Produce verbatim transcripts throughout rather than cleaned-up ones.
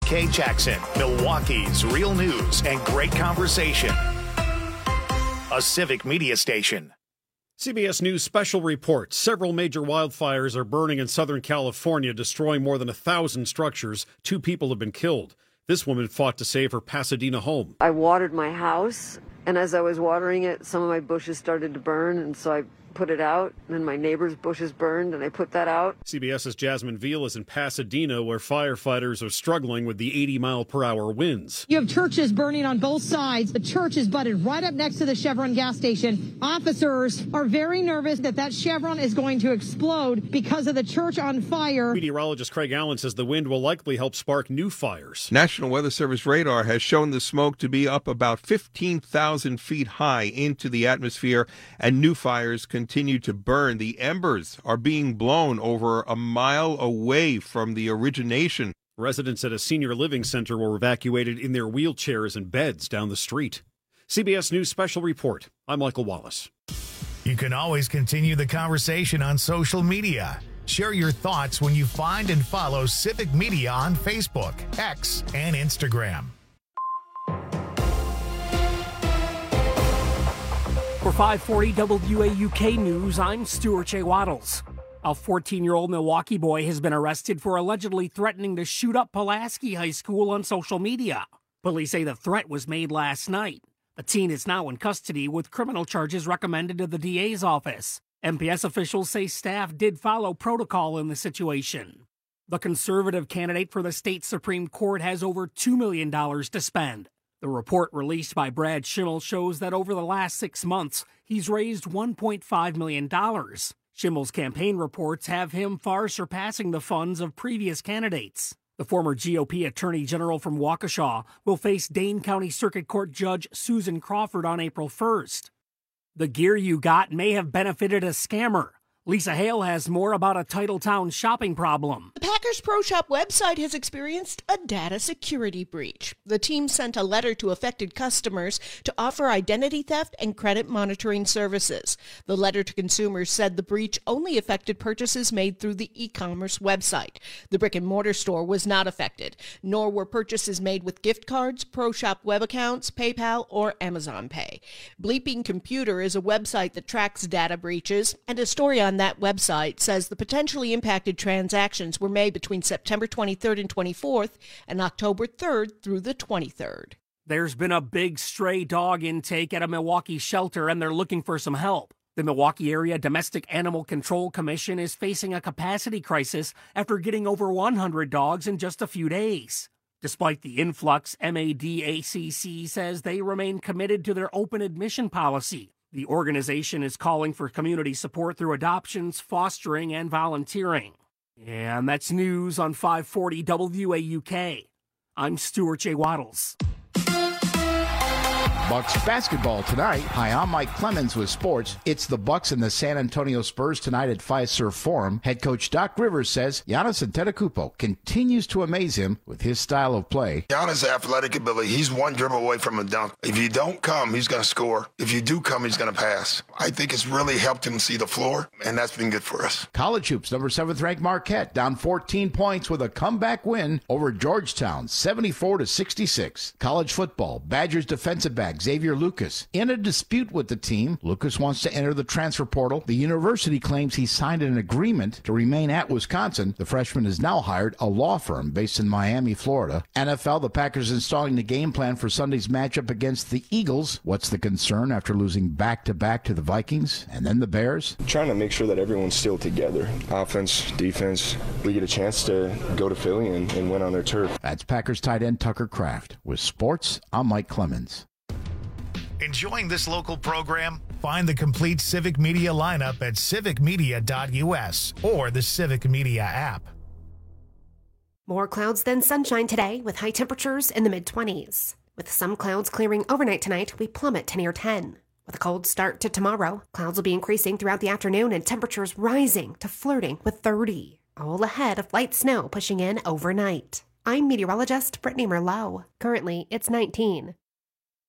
K Jackson, Milwaukee's real news and great conversation. A Civic Media station. C B S News special report. Several major wildfires are burning in Southern California, destroying more than a thousand structures. Two people have been killed. This woman fought to save her Pasadena home. I watered my house, and as I was watering it, some of my bushes started to burn, and so I put it out, and then my neighbor's bushes burned, and I put that out. CBS's Jasmine Veal is in Pasadena, where firefighters are struggling with the eighty mile per hour winds. You have churches burning on both sides. The church is butted right up next to the Chevron gas station. Officers are very nervous that that Chevron is going to explode because of the church on fire. Meteorologist Craig Allen says the wind will likely help spark new fires. National Weather Service radar has shown the smoke to be up about fifteen thousand feet high into the atmosphere, and new fires continue to burn. The embers are being blown over a mile away from the origination. Residents at a senior living center were evacuated in their wheelchairs and beds down the street. C B S News Special Report. I'm Michael Wallace. You can always continue the conversation on social media. Share your thoughts when you find and follow Civic Media on Facebook, X, and Instagram. For five forty W A U K News, I'm Stuart J. Waddles. A fourteen-year-old Milwaukee boy has been arrested for allegedly threatening to shoot up Pulaski High School on social media. Police say the threat was made last night. The teen is now in custody with criminal charges recommended to the D A's office. M P S officials say staff did follow protocol in the situation. The conservative candidate for the state Supreme Court has over two million dollars to spend. The report released by Brad Schimmel shows that over the last six months, he's raised one point five million dollars. Schimmel's campaign reports have him far surpassing the funds of previous candidates. The former G O P Attorney General from Waukesha will face Dane County Circuit Court Judge Susan Crawford on April first. The gear you got may have benefited a scammer. Lisa Hale has more about a Titletown shopping problem. The Packers Pro Shop website has experienced a data security breach. The team sent a letter to affected customers to offer identity theft and credit monitoring services. The letter to consumers said the breach only affected purchases made through the e-commerce website. The brick-and-mortar store was not affected, nor were purchases made with gift cards, Pro Shop web accounts, PayPal, or Amazon Pay. Bleeping Computer is a website that tracks data breaches, and a story on that website says the potentially impacted transactions were made between September twenty-third and twenty-fourth and October third through the twenty-third. There's been a big stray dog intake at a Milwaukee shelter, and they're looking for some help. The Milwaukee Area Domestic Animal Control Commission is facing a capacity crisis after getting over one hundred dogs in just a few days. Despite the influx, M A D A C C says they remain committed to their open admission policy. The organization is calling for community support through adoptions, fostering, and volunteering. And that's news on five forty W A U K. I'm Stuart J. Waddles. Bucks basketball tonight. Hi, I'm Mike Clemens with sports. It's the Bucks and the San Antonio Spurs tonight at Fiserv Forum. Head coach Doc Rivers says Giannis Antetokounmpo continues to amaze him with his style of play. Giannis' athletic ability, he's one dribble away from a dunk. If you don't come, he's going to score. If you do come, he's going to pass. I think it's really helped him see the floor, and that's been good for us. College hoops, number seventh ranked Marquette, down fourteen points with a comeback win over Georgetown, seventy-four to sixty-six. College football, Badgers defensive back Xavier Lucas in a dispute with the team. Lucas wants to enter the transfer portal. The university claims he signed an agreement to remain at Wisconsin. The freshman has now hired a law firm based in Miami, Florida. N F L, the Packers installing the game plan for Sunday's matchup against the Eagles. What's the concern after losing back-to-back to the Vikings and then the Bears? Trying to make sure that everyone's still together. Offense, defense, we get a chance to go to Philly and, and win on their turf. That's Packers tight end Tucker Kraft. With sports, I'm Mike Clemens. Enjoying this local program? Find the complete Civic Media lineup at civic media dot u s or the Civic Media app. More clouds than sunshine today with high temperatures in the mid-twenties. With some clouds clearing overnight tonight, we plummet to near ten. With a cold start to tomorrow, clouds will be increasing throughout the afternoon and temperatures rising to flirting with thirty. All ahead of light snow pushing in overnight. I'm meteorologist Brittany Merlot. Currently, it's nineteen.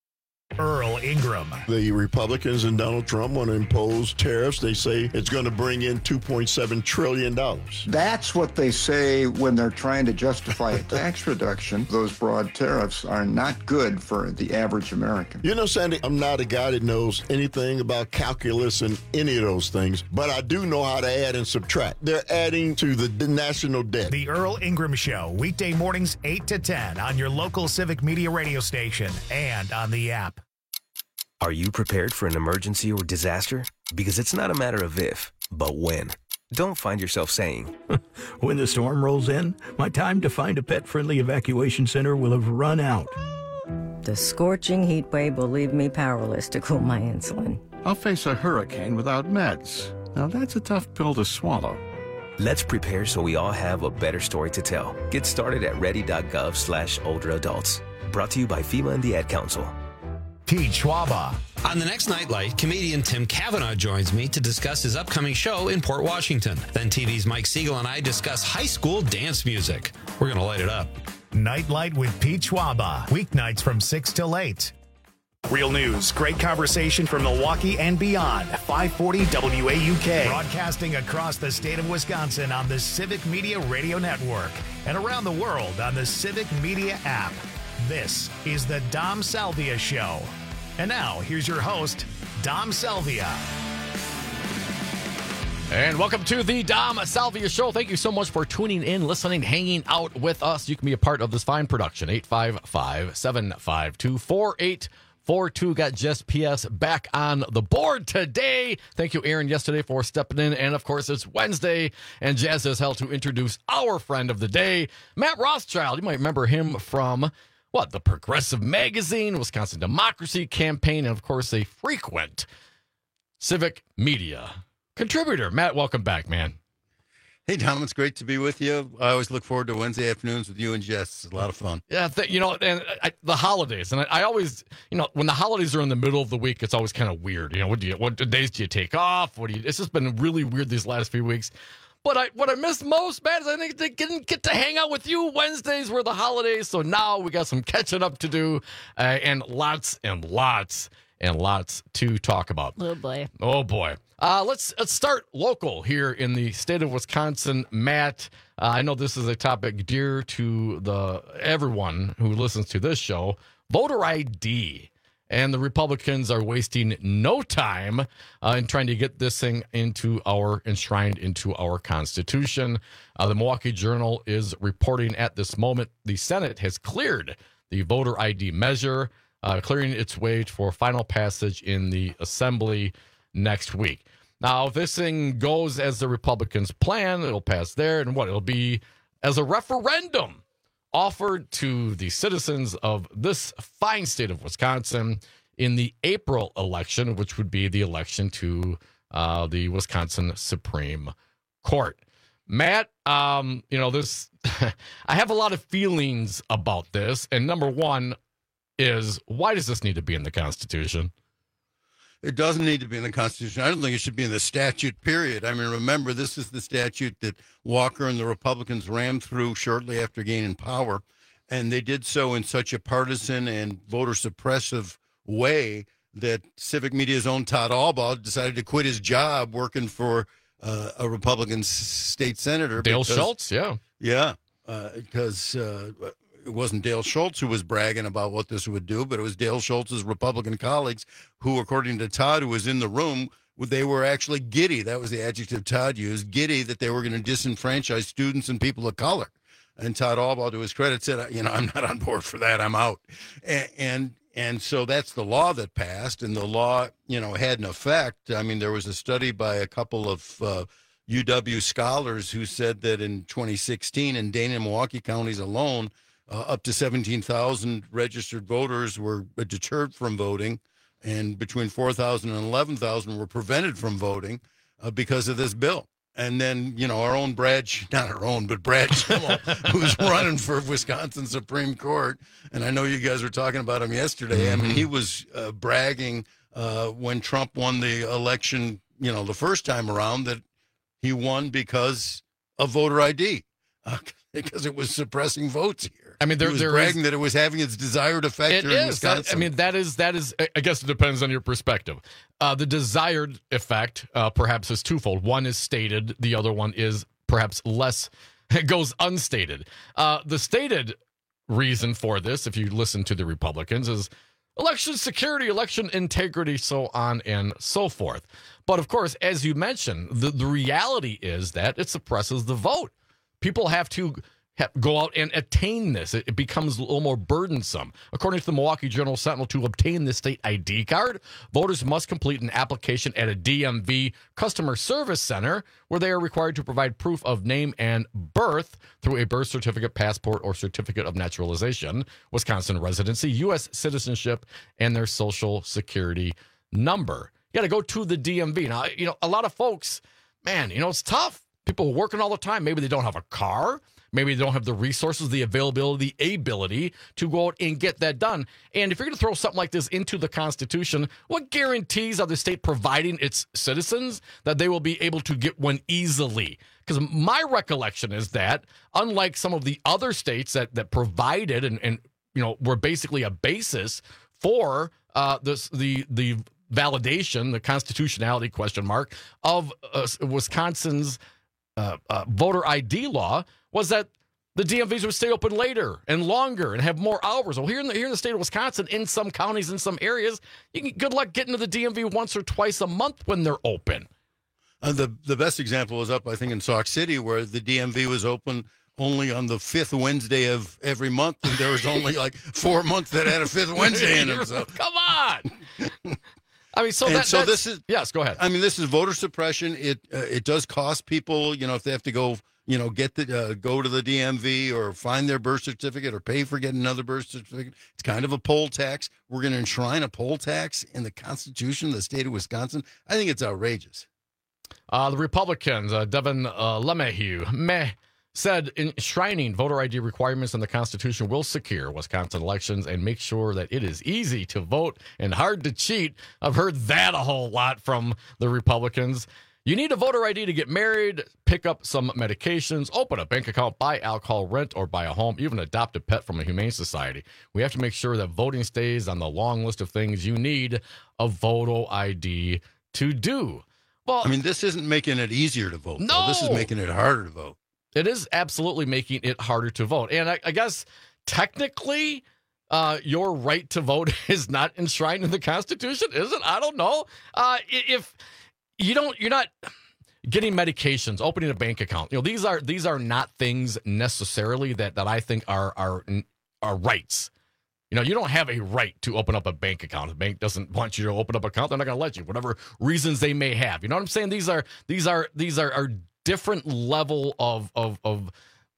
Earl Ingram. The Republicans and Donald Trump want to impose tariffs. They say it's going to bring in two point seven trillion dollars. That's what they say when they're trying to justify a tax reduction. Those broad tariffs are not good for the average American. You know, Sandy, I'm not a guy that knows anything about calculus and any of those things, but I do know how to add and subtract. They're adding to the national debt. The Earl Ingram Show, weekday mornings eight to ten on your local Civic Media radio station and on the app. Are you prepared for an emergency or disaster? Because it's not a matter of if, but when. Don't find yourself saying, when the storm rolls in, my time to find a pet-friendly evacuation center will have run out. The scorching heat wave will leave me powerless to cool my insulin. I'll face a hurricane without meds. Now that's a tough pill to swallow. Let's prepare so we all have a better story to tell. Get started at ready.gov slash older adults. Brought to you by FEMA and the Ad Council. Pete Schwaba. On the next Nightlight, comedian Tim Cavanaugh joins me to discuss his upcoming show in Port Washington. Then T V's Mike Siegel and I discuss high school dance music. We're going to light it up. Nightlight with Pete Schwaba. Weeknights from six till eight. Real news, great conversation from Milwaukee and beyond. five forty W A U K. Broadcasting across the state of Wisconsin on the Civic Media Radio Network and around the world on the Civic Media app. This is the Dom Salvia Show. And now, here's your host, Dom Salvia. And welcome to the Dom Salvia Show. Thank you so much for tuning in, listening, hanging out with us. You can be a part of this fine production. eight five five, seven five two, four eight four two. Got Jess P S back on the board today. Thank you, Aaron, yesterday for stepping in. And, of course, it's Wednesday, and Jazz has held to introduce our friend of the day, Matt Rothschild. You might remember him from... What, the Progressive Magazine, Wisconsin Democracy Campaign, and, of course, a frequent Civic Media contributor. Matt, welcome back, man. Hey, Tom, it's great to be with you. I always look forward to Wednesday afternoons with you and Jess. It's a lot of fun. Yeah, th- you know, and I, the holidays, and I, I always, you know, when the holidays are in the middle of the week, it's always kind of weird. You know, what do you, what days do you take off? What do you? It's just been really weird these last few weeks. But I, what I missed most, man, is I think they didn't get to hang out with you. Wednesdays were the holidays, so now we got some catching up to do, uh, and lots and lots and lots to talk about. Oh, boy. Oh, boy. Uh, let's let's start local here in the state of Wisconsin. Matt, uh, I know this is a topic dear to the everyone who listens to this show, voter I D. And the Republicans are wasting no time uh, in trying to get this thing into our, enshrined into our Constitution. Uh, the Milwaukee Journal is reporting at this moment the Senate has cleared the voter I D measure, uh, clearing its way for final passage in the Assembly next week. Now, if this thing goes as the Republicans plan, it'll pass there, and what? It'll be as a referendum offered to the citizens of this fine state of Wisconsin in the April election, which would be the election to uh, the Wisconsin Supreme Court. Matt, um, you know, this, I have a lot of feelings about this. And number one is, why does this need to be in the Constitution? It doesn't need to be in the Constitution. I don't think it should be in the statute, period. I mean, remember, this is the statute that Walker and the Republicans rammed through shortly after gaining power, and they did so in such a partisan and voter suppressive way that Civic Media's own Todd Albaugh decided to quit his job working for uh, a Republican state senator. Dale because, Schultz, yeah. Yeah, uh, because... Uh, it wasn't Dale Schultz who was bragging about what this would do, but it was Dale Schultz's Republican colleagues who, according to Todd, who was in the room, they were actually giddy. That was the adjective Todd used, giddy that they were going to disenfranchise students and people of color. And Todd Albaugh, to his credit, said, you know, I'm not on board for that. I'm out. And, and and so that's the law that passed, and the law, you know, had an effect. I mean, there was a study by a couple of uh, U W scholars who said that in twenty sixteen, in Dane and Milwaukee counties alone, Uh, up to seventeen thousand registered voters were deterred from voting, and between four thousand and eleven thousand were prevented from voting uh, because of this bill. And then, you know, our own Brad, not our own, but Brad Schimmel, who's running for Wisconsin Supreme Court, and I know you guys were talking about him yesterday. Mm-hmm. I mean, he was uh, bragging uh, when Trump won the election, you know, the first time around, that he won because of voter I D, uh, because it was suppressing votes here. I mean, there, he was there bragging is, that it was having its desired effect it here in is. That, Wisconsin. I mean, that is that is. I guess it depends on your perspective. Uh, the desired effect, uh, perhaps, is twofold. One is stated. The other one is perhaps less. It goes unstated. Uh, the stated reason for this, if you listen to the Republicans, is election security, election integrity, so on and so forth. But of course, as you mentioned, the, the reality is that it suppresses the vote. People have to have, go out and attain this. It, it becomes a little more burdensome. According to the Milwaukee Journal Sentinel, to obtain the state I D card, voters must complete an application at a D M V customer service center where they are required to provide proof of name and birth through a birth certificate, passport, or certificate of naturalization, Wisconsin residency, U S citizenship, and their social security number. You got to go to the D M V. Now, you know, a lot of folks, man, you know, it's tough. People are working all the time. Maybe they don't have a car. Maybe they don't have the resources, the availability, the ability to go out and get that done. And if you're going to throw something like this into the Constitution, what guarantees are the state providing its citizens that they will be able to get one easily? Because my recollection is that, unlike some of the other states that, that provided and, and you know were basically a basis for uh, this, the the validation, the constitutionality question mark of uh, Wisconsin's uh, uh, voter I D law, was that the D M Vs would stay open later and longer and have more hours. Well, here in the here in the state of Wisconsin, in some counties, in some areas, you can, good luck getting to the D M V once or twice a month when they're open. Uh, the the best example was up, I think, in Sauk City, where the D M V was open only on the fifth Wednesday of every month, and there was only like four months that had a fifth Wednesday in them. So. Come on. I mean, so and that, so that's, this is yes. Go ahead. I mean, this is voter suppression. It uh, it does cost people, you know, if they have to go, you know, get the uh, go to the D M V or find their birth certificate or pay for getting another birth certificate. It's kind of a poll tax. We're going to enshrine a poll tax in the Constitution of the state of Wisconsin. I think it's outrageous. Uh, the Republicans, uh, Devin uh, LeMahieu, meh, said enshrining voter I D requirements in the Constitution will secure Wisconsin elections and make sure that it is easy to vote and hard to cheat. I've heard that a whole lot from the Republicans. You need a voter I D to get married, pick up some medications, open a bank account, buy alcohol, rent, or buy a home, even adopt a pet from a humane society. We have to make sure that voting stays on the long list of things you need a voter I D to do. Well, I mean, this isn't making it easier to vote. No. Though. This is making it harder to vote. It is absolutely making it harder to vote. And I, I guess technically uh, your right to vote is not enshrined in the Constitution, is it? I don't know. Uh, if you don't, you're not getting medications, opening a bank account. You know, these are these are not things necessarily that, that I think are are are rights. You know, you don't have a right to open up a bank account. The bank doesn't want you to open up an account. They're not going to let you, whatever reasons they may have. You know what I'm saying? These are these are these are, are different level of, of of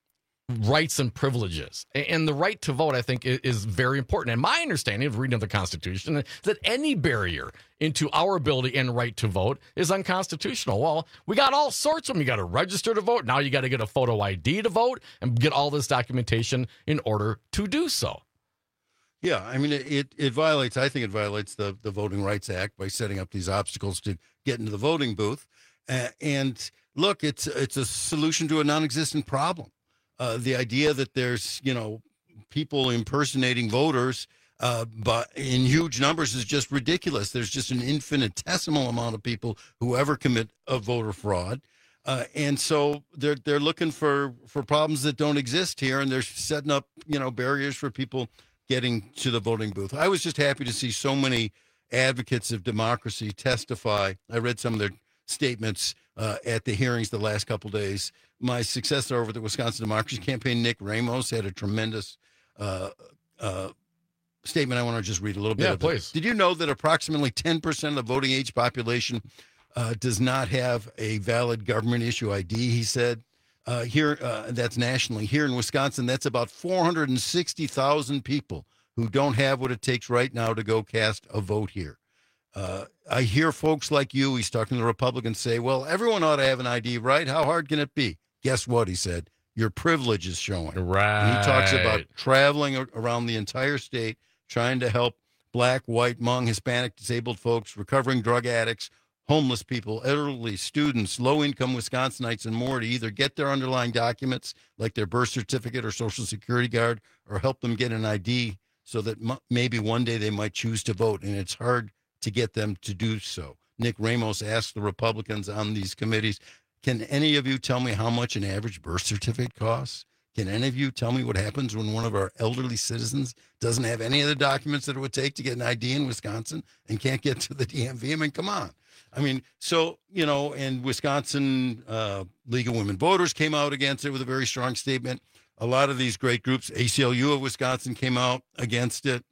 rights and privileges. And the right to vote, I think, is very important. And my understanding of reading of the Constitution is that any barrier into our ability and right to vote is unconstitutional. Well, we got all sorts of them. You got to register to vote. Now you got to get a photo I D to vote and get all this documentation in order to do so. Yeah, I mean, it, it, it violates, I think it violates the, the Voting Rights Act by setting up these obstacles to get into the voting booth. Uh, and look, it's it's a solution to a non-existent problem. Uh, the idea that there's, you know, people impersonating voters uh, but in huge numbers is just ridiculous. There's just an infinitesimal amount of people who ever commit a voter fraud. Uh, and so they're they're looking for, for problems that don't exist here, and they're setting up, you know, barriers for people getting to the voting booth. I was just happy to see so many advocates of democracy testify. I read some of their statements uh, at the hearings the last couple of days. My successor over the Wisconsin Democracy Campaign, Nick Ramos, had a tremendous uh, uh, statement. I want to just read a little bit yeah, of please. it. Did you know that approximately ten percent of the voting age population uh, does not have a valid government issue I D, he said. Uh, here, uh, that's nationally. Here in Wisconsin, that's about four hundred sixty thousand people who don't have what it takes right now to go cast a vote here. Uh, I hear folks like you, he's talking to the Republicans, say, well, everyone ought to have an I D, right? How hard can it be? Guess what, he said, your privilege is showing. Right. And he talks about traveling around the entire state, trying to help black, white, Hmong, Hispanic, disabled folks, recovering drug addicts, homeless people, elderly students, low-income Wisconsinites, and more to either get their underlying documents, like their birth certificate or Social Security card, or help them get an I D so that m- maybe one day they might choose to vote, and it's hard to get them to do so. Nick Ramos asked the Republicans on these committees, can any of you tell me how much an average birth certificate costs? Can any of you tell me what happens when one of our elderly citizens doesn't have any of the documents that it would take to get an I D in Wisconsin and can't get to the D M V? I mean, come on. I mean, so, you know, and Wisconsin uh, League of Women Voters came out against it with a very strong statement. A lot of these great groups, A C L U of Wisconsin came out against it.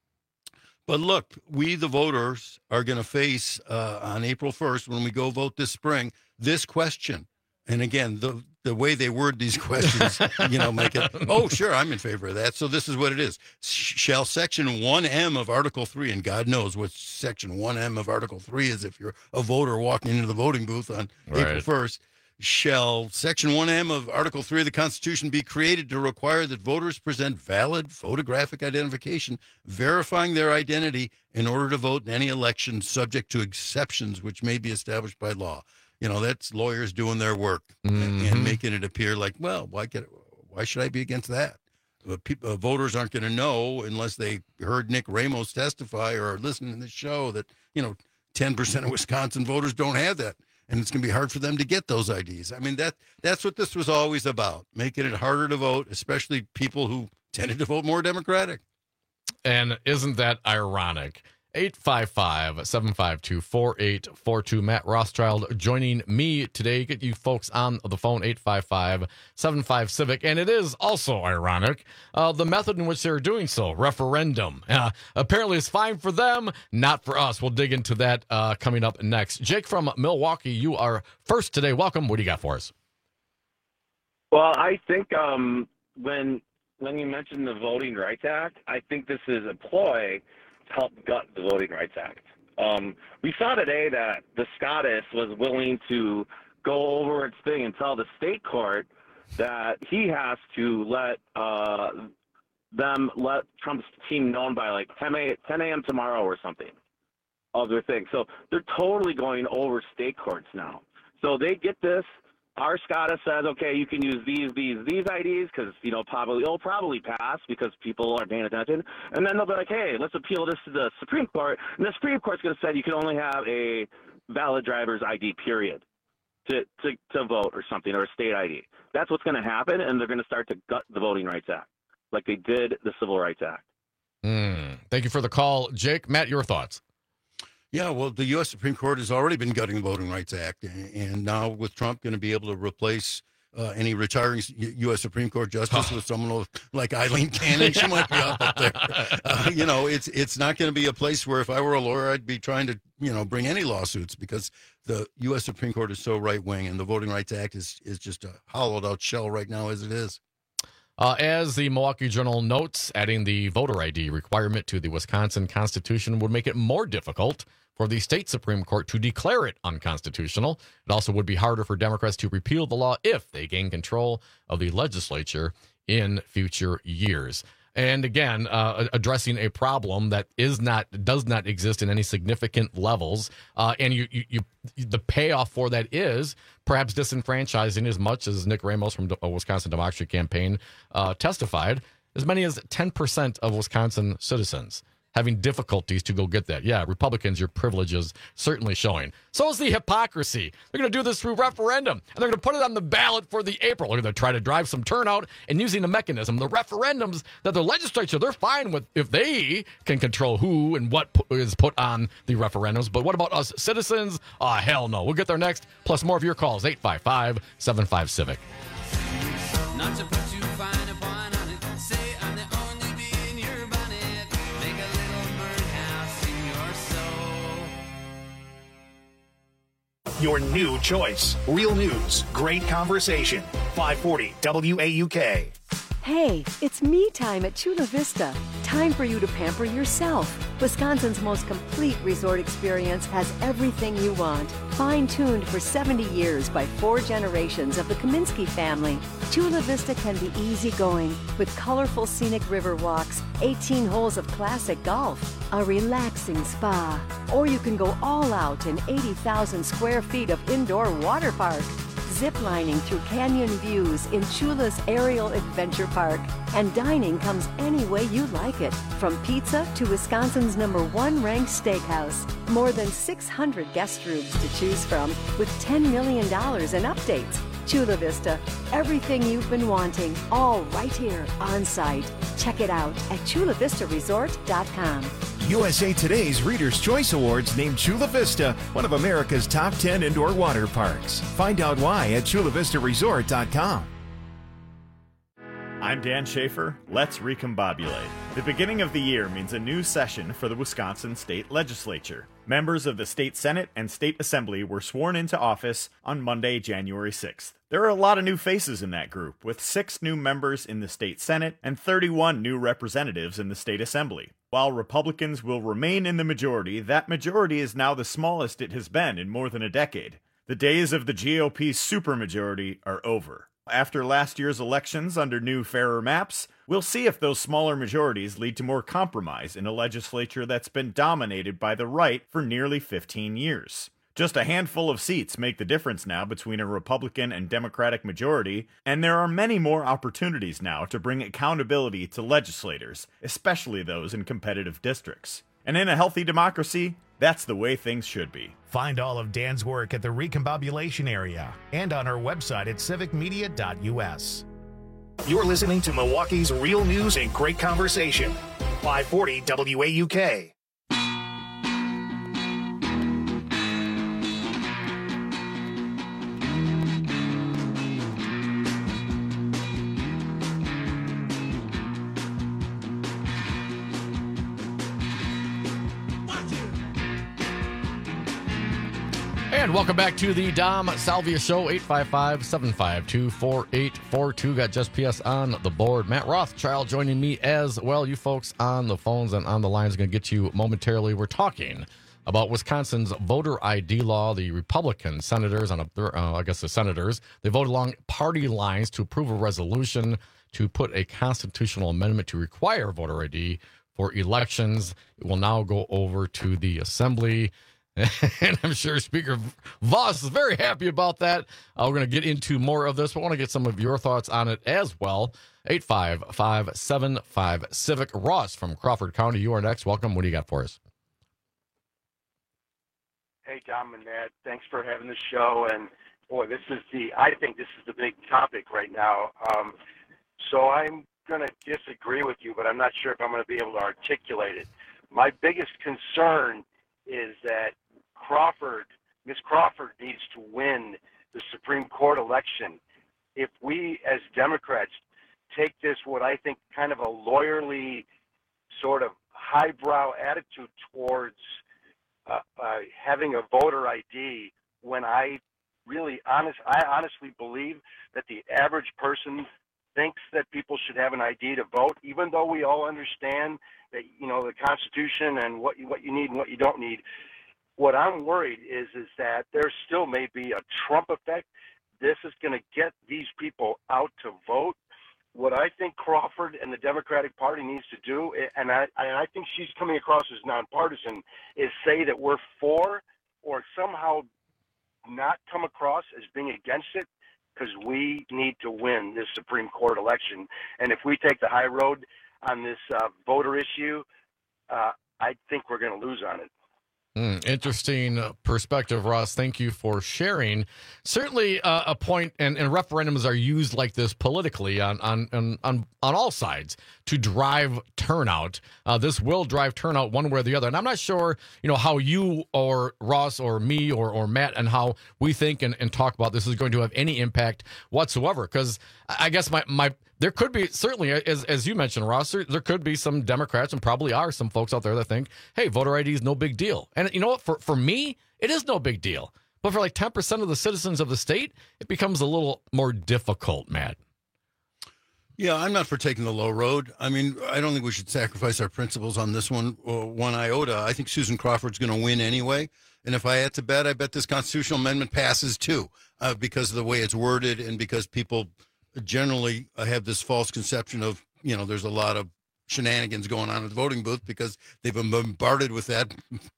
But look, we, the voters, are going to face uh, on April first, when we go vote this spring, this question. And again, the the way they word these questions, you know, make it, oh, sure, I'm in favor of that. So this is what it is. Shall Section one M of Article three, and God knows what Section one M of Article three is if you're a voter walking into the voting booth on right. April first, shall Section one M of Article three of the Constitution be created to require that voters present valid photographic identification verifying their identity in order to vote in any election, subject to exceptions which may be established by law. You know, that's lawyers doing their work mm-hmm. and making it appear like, well, why get, why should I be against that? Uh, people, uh, voters aren't going to know unless they heard Nick Ramos testify or are listening to the show that, you know, ten percent of Wisconsin voters don't have that. And it's going to be hard for them to get those I Ds. I mean, that that's what this was always about, making it harder to vote, especially people who tended to vote more Democratic. And isn't that ironic? eight five five, seven five two, four eight four two. Matt Rothschild joining me today. Get you folks on the phone, eight five five, seven five, civic. And it is also ironic, uh, the method in which they're doing so, referendum. Uh, apparently it's fine for them, not for us. We'll dig into that uh, coming up next. Jake from Milwaukee, you are first today. Welcome. What do you got for us? Well, I think um, when when you mentioned the Voting Rights Act, I think this is a ploy to help gut the Voting Rights Act. Um, we saw today that the SCOTUS was willing to go over its thing and tell the state court that he has to let uh, them let Trump's team know by like ten a.m. tomorrow or something of their thing. So they're totally going over state courts now. So they get this. Our SCOTUS says, okay, you can use these, these, these I Ds because, you know, probably it'll probably pass because people are paying attention. And then they'll be like, hey, let's appeal this to the Supreme Court. And the Supreme Court's going to say you can only have a valid driver's I D, period, to, to, to vote or something, or a state I D. That's what's going to happen, and they're going to start to gut the Voting Rights Act like they did the Civil Rights Act. Mm. Thank you for the call, Jake. Matt, your thoughts? Yeah, well, the U S Supreme Court has already been gutting the Voting Rights Act, and now with Trump going to be able to replace uh, any retiring U S Supreme Court justice with someone like Eileen Cannon, she might be up, up there. Uh, you know, it's it's not going to be a place where if I were a lawyer, I'd be trying to, you know, bring any lawsuits because the U S Supreme Court is so right-wing, and the Voting Rights Act is, is just a hollowed-out shell right now as it is. Uh, as the Milwaukee Journal notes, adding the voter I D requirement to the Wisconsin Constitution would make it more difficult for the state Supreme Court to declare it unconstitutional. It also would be harder for Democrats to repeal the law if they gain control of the legislature in future years. And again, uh, addressing a problem that is not does not exist in any significant levels, uh, and you, you, you the payoff for that is perhaps disenfranchising, as much as Nick Ramos from the Wisconsin Democracy Campaign uh, testified, as many as ten percent of Wisconsin citizens having difficulties to go get that. Yeah, Republicans, your privilege is certainly showing. So is the hypocrisy. They're going to do this through referendum, and they're going to put it on the ballot for the April. They're going to try to drive some turnout and using the mechanism, the referendums that the legislature, they're fine with if they can control who and what is put on the referendums. But what about us citizens? Oh, hell no. We'll get there next. Plus more of your calls, eight five five, seven five, civic. Not to put too fine a point on it. Say I'm the only bee in your bonnet. Make a little birdhouse in your soul. Your new choice. Real news, great conversation. five forty W A U K. Hey, it's me time at Chula Vista. Time for you to pamper yourself. Wisconsin's most complete resort experience has everything you want. Fine-tuned for seventy years by four generations of the Kaminsky family. Chula Vista can be easygoing with colorful scenic river walks, eighteen holes of classic golf, a relaxing spa. Or you can go all out in eighty thousand square feet of indoor water park. Ziplining through canyon views in Chula's Aerial Adventure Park. And dining comes any way you like it, from pizza to Wisconsin's number one ranked steakhouse. More than six hundred guest rooms to choose from with ten million dollars in updates. Chula Vista, everything you've been wanting, all right here on site. Check it out at chula vista resort dot com. U S A Today's Reader's Choice Awards named Chula Vista one of America's top ten indoor water parks. Find out why at chula vista resort dot com. I'm Dan Schaefer. Let's recombobulate. The beginning of the year means a new session for the Wisconsin State Legislature. Members of the State Senate and State Assembly were sworn into office on Monday, January sixth. There are a lot of new faces in that group, with six new members in the State Senate and thirty-one new representatives in the State Assembly. While Republicans will remain in the majority, that majority is now the smallest it has been in more than a decade. The days of the G O P supermajority are over. After last year's elections under new, fairer maps, we'll see if those smaller majorities lead to more compromise in a legislature that's been dominated by the right for nearly fifteen years. Just a handful of seats make the difference now between a Republican and Democratic majority, and there are many more opportunities now to bring accountability to legislators, especially those in competitive districts. And in a healthy democracy, that's the way things should be. Find all of Dan's work at the Recombobulation Area and on our website at civic media dot u s. You're listening to Milwaukee's Real News and Great Conversation. five forty W A U K. And welcome back to the Dom Salvia Show, eight five five, seven five two, four eight four two. Got Just P S on the board. Matt Rothschild joining me as well. You folks on the phones and on the lines going to get you momentarily. We're talking about Wisconsin's voter I D law. The Republican senators, on a, uh, I guess the senators, they voted along party lines to approve a resolution to put a constitutional amendment to require voter I D for elections. It will now go over to the Assembly. And I'm sure Speaker Voss is very happy about that. Uh, we're going to get into more of this, but I want to get some of your thoughts on it as well. eight five five, seven five, Civic. Ross from Crawford County, you are next. Welcome. What do you got for us? Hey, Tom and Matt. Thanks for having the show. And, boy, this is the, I think this is the big topic right now. Um, so I'm going to disagree with you, but I'm not sure if I'm going to be able to articulate it. My biggest concern is that Crawford, Miz Crawford needs to win the Supreme Court election. If we as Democrats take this, what I think kind of a lawyerly sort of highbrow attitude towards uh, uh, having a voter I D, when I really honest, I honestly believe that the average person thinks that people should have an I D to vote, even though we all understand that, you know, the Constitution and what you, what you need and what you don't need. What I'm worried is is that there still may be a Trump effect. This is going to get these people out to vote. What I think Crawford and the Democratic Party needs to do, and I, and I think she's coming across as nonpartisan, is say that we're for, or somehow not come across as being against it, because we need to win this Supreme Court election. And if we take the high road on this uh, voter issue, uh, I think we're going to lose on it. Mm, interesting perspective, Ross. Thank you for sharing. Certainly uh, a point, and, and referendums are used like this politically on on on, on, on all sides to drive turnout. Uh, this will drive turnout one way or the other. And I'm not sure, you know, how you or Ross or me or, or Matt and how we think and, and talk about this is going to have any impact whatsoever. Because I guess my, my there could be, certainly, as as you mentioned, Ross, there, there could be some Democrats, and probably are some folks out there that think, hey, voter I D is no big deal. And you know what? For, for me, it is no big deal. But for like ten percent of the citizens of the state, it becomes a little more difficult, Matt. Yeah, I'm not for taking the low road. I mean, I don't think we should sacrifice our principles on this one, or one iota. I think Susan Crawford's going to win anyway. And if I had to bet, I bet this constitutional amendment passes too, uh, because of the way it's worded and because people generally have this false conception of, you know, there's a lot of shenanigans going on at the voting booth because they've been bombarded with that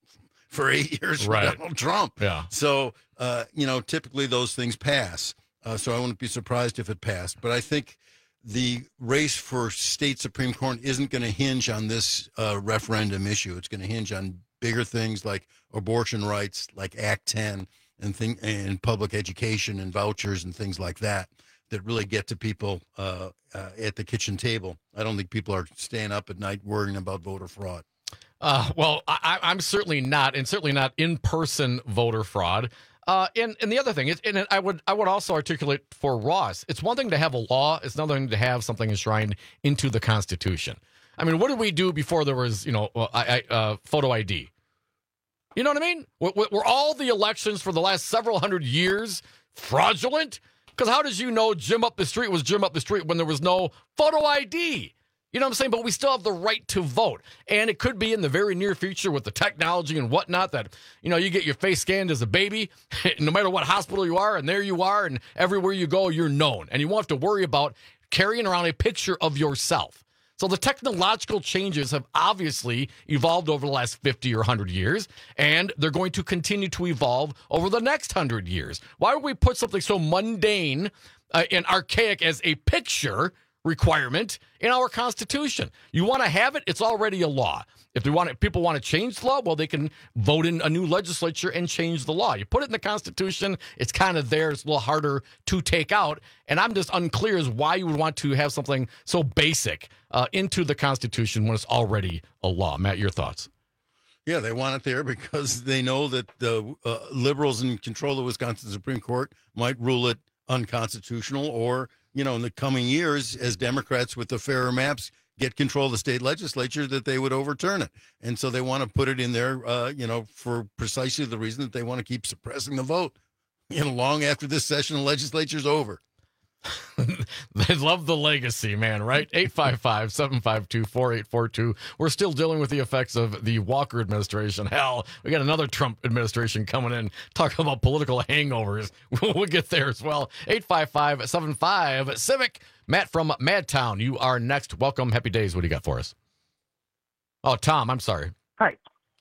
for eight years from Right. Donald Trump. Yeah. So, uh, you know, typically those things pass. Uh, so I wouldn't be surprised if it passed. But I think the race for state Supreme Court isn't going to hinge on this uh, referendum issue. It's going to hinge on bigger things like abortion rights, like Act ten, and thing, and public education and vouchers and things like that, that really get to people uh, uh, at the kitchen table. I don't think people are staying up at night worrying about voter fraud. Uh, well, I, I'm certainly not, and certainly not in-person voter fraud. Uh, and, and the other thing is, and I would I would also articulate for Ross, it's one thing to have a law, it's another thing to have something enshrined into the Constitution. I mean, what did we do before there was, you know, uh, I, uh, photo I D? You know what I mean? Were, were all the elections for the last several hundred years fraudulent? Because how did you know Jim up the street was Jim up the street when there was no photo I D? You know what I'm saying? But we still have the right to vote. And it could be in the very near future with the technology and whatnot that, you know, you get your face scanned as a baby, no matter what hospital you are, and there you are, and everywhere you go, you're known. And you won't have to worry about carrying around a picture of yourself. So the technological changes have obviously evolved over the last fifty or one hundred years, and they're going to continue to evolve over the next one hundred years. Why would we put something so mundane uh, and archaic as a picture requirement in our Constitution? You want to have it, it's already a law. If they want it, people want to change the law, well, they can vote in a new legislature and change the law. You put it in the Constitution, it's kind of there. It's a little harder to take out. And I'm just unclear as why you would want to have something so basic uh, into the Constitution when it's already a law. Matt, your thoughts? Yeah, they want it there because they know that the uh, liberals in control of the Wisconsin Supreme Court might rule it unconstitutional, or, you know, in the coming years, as Democrats with the fairer maps get control of the state legislature, that they would overturn it. And so they want to put it in there, uh, you know, for precisely the reason that they want to keep suppressing the vote, you know, long after this session of legislature's over. They love the legacy, man, right? eight five five, seven five two, four eight four two. We're still dealing with the effects of the Walker administration. Hell, we got another Trump administration coming in talking about political hangovers. We'll get there as well. eight five five, seven five, Civic. Matt from Madtown, you are next. Welcome. Happy days. What do you got for us? Oh, Tom, I'm sorry. Hi.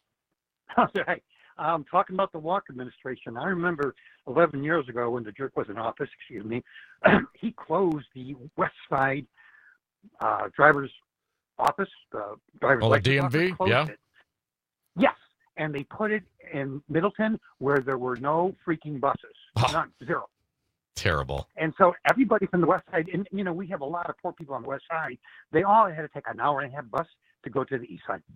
Hi. Um, talking about the Walker administration, I remember eleven years ago when the jerk was in office, excuse me, he closed the West Side uh, driver's office, the driver's Oh, the license D M V? office, closed Yeah. it. Yes, and they put it in Middleton where there were no freaking buses, none, zero. Terrible. And so everybody from the West Side, and you know, we have a lot of poor people on the West Side, they all had to take an hour and a half bus to go to the East Side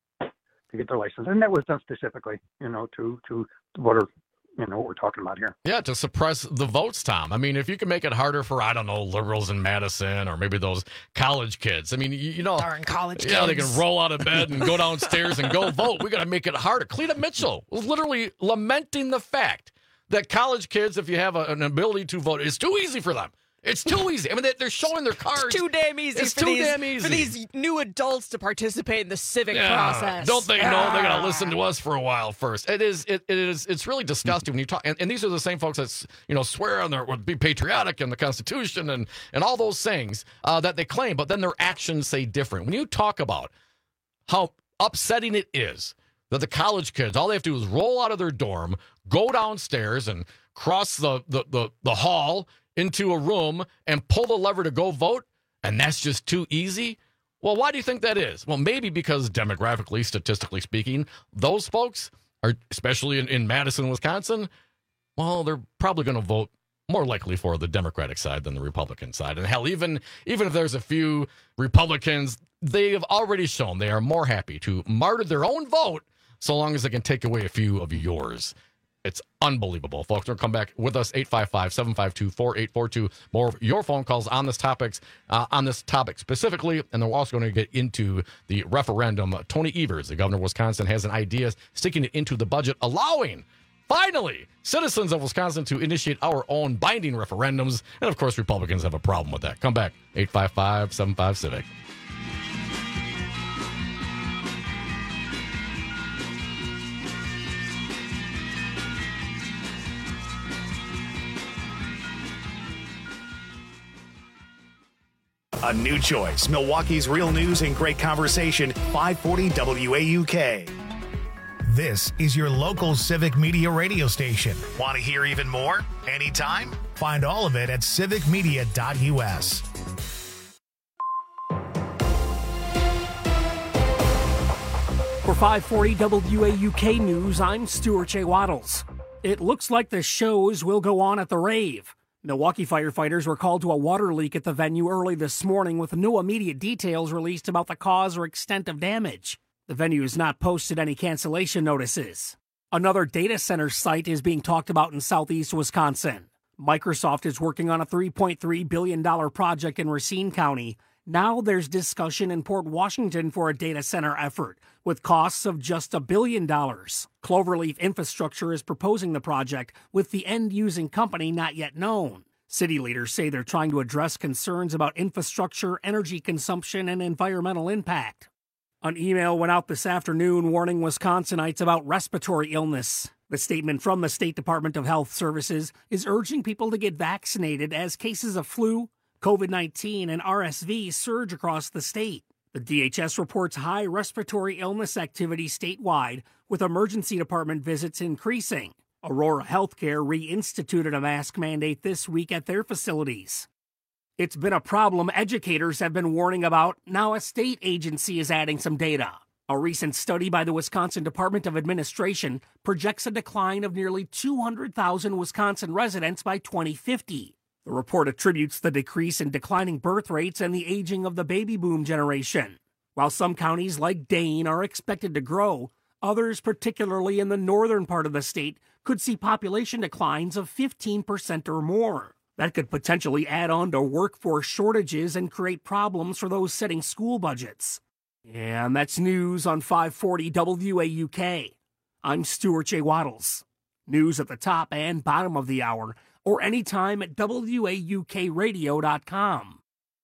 to get their license. And that was done specifically, you know, to, to voter, you know, what we're talking about here. Yeah, to suppress the votes, Tom. I mean, if you can make it harder for, I don't know, liberals in Madison or maybe those college kids. I mean, you, you know. Darn college Yeah, they kids. can roll out of bed and go downstairs and go vote. We got to make it harder. Cleta Mitchell was literally lamenting the fact that college kids, if you have a, an ability to vote, it's too easy for them. It's too easy. I mean, they, they're showing their cards. It's too damn easy, It's for, too these, damn easy. for these new adults to participate in the civic Yeah. process. Don't they know they got Ah. to listen to us for a while first? It is. It, it is. It's really disgusting when you talk. And, and these are the same folks that you know swear on their would be patriotic and the Constitution and and all those things uh, that they claim, but then their actions say different. When you talk about how upsetting it is that the college kids, all they have to do is roll out of their dorm, go downstairs, and cross the the the, the hall into a room and pull the lever to go vote, and that's just too easy? Well, why do you think that is? Well, maybe because demographically, statistically speaking, those folks are, especially in, in Madison, Wisconsin, well, they're probably going to vote more likely for the Democratic side than the Republican side. And hell, even, even if there's a few Republicans, they have already shown they are more happy to martyr their own vote so long as they can take away a few of yours. It's unbelievable. Folks, we'll come back with us, eight five five, seven five two, four eight four two. More of your phone calls on this topics, uh, on this topic specifically, and then we're also going to get into the referendum. Tony Evers, the governor of Wisconsin, has an idea sticking it into the budget, allowing Finally, citizens of Wisconsin to initiate our own binding referendums. And of course, Republicans have a problem with that. Come back, eight five five, seven five, Civic. A new choice. Milwaukee's Real News and Great Conversation, five forty W A U K. This is your local Civic Media radio station. Want to hear even more? Anytime? Find all of it at civic media dot U S. For five forty W A U K News, I'm Stuart J. Waddles. It looks like the shows will go on at the rave. Milwaukee firefighters were called to a water leak at the venue early this morning with no immediate details released about the cause or extent of damage. The venue has not posted any cancellation notices. Another data center site is being talked about in southeast Wisconsin. Microsoft is working on a three point three billion dollars project in Racine County. Now there's discussion in Port Washington for a data center effort, with costs of just a billion dollars. Cloverleaf Infrastructure is proposing the project, with the end-using company not yet known. City leaders say they're trying to address concerns about infrastructure, energy consumption, and environmental impact. An email went out this afternoon warning Wisconsinites about respiratory illness. The statement from the State Department of Health Services is urging people to get vaccinated as cases of flu, COVID nineteen, and R S V surge across the state. The D H S reports high respiratory illness activity statewide, with emergency department visits increasing. Aurora Healthcare reinstituted a mask mandate this week at their facilities. It's been a problem educators have been warning about. Now a state agency is adding some data. A recent study by the Wisconsin Department of Administration projects a decline of nearly two hundred thousand Wisconsin residents by twenty fifty. The report attributes the decrease in declining birth rates and the aging of the baby boom generation. While some counties like Dane are expected to grow, others, particularly in the northern part of the state, could see population declines of fifteen percent or more. That could potentially add on to workforce shortages and create problems for those setting school budgets. And that's news on five forty W A U K. I'm Stuart J. Waddles. News at the top and bottom of the hour, or anytime at W A U K radio dot com.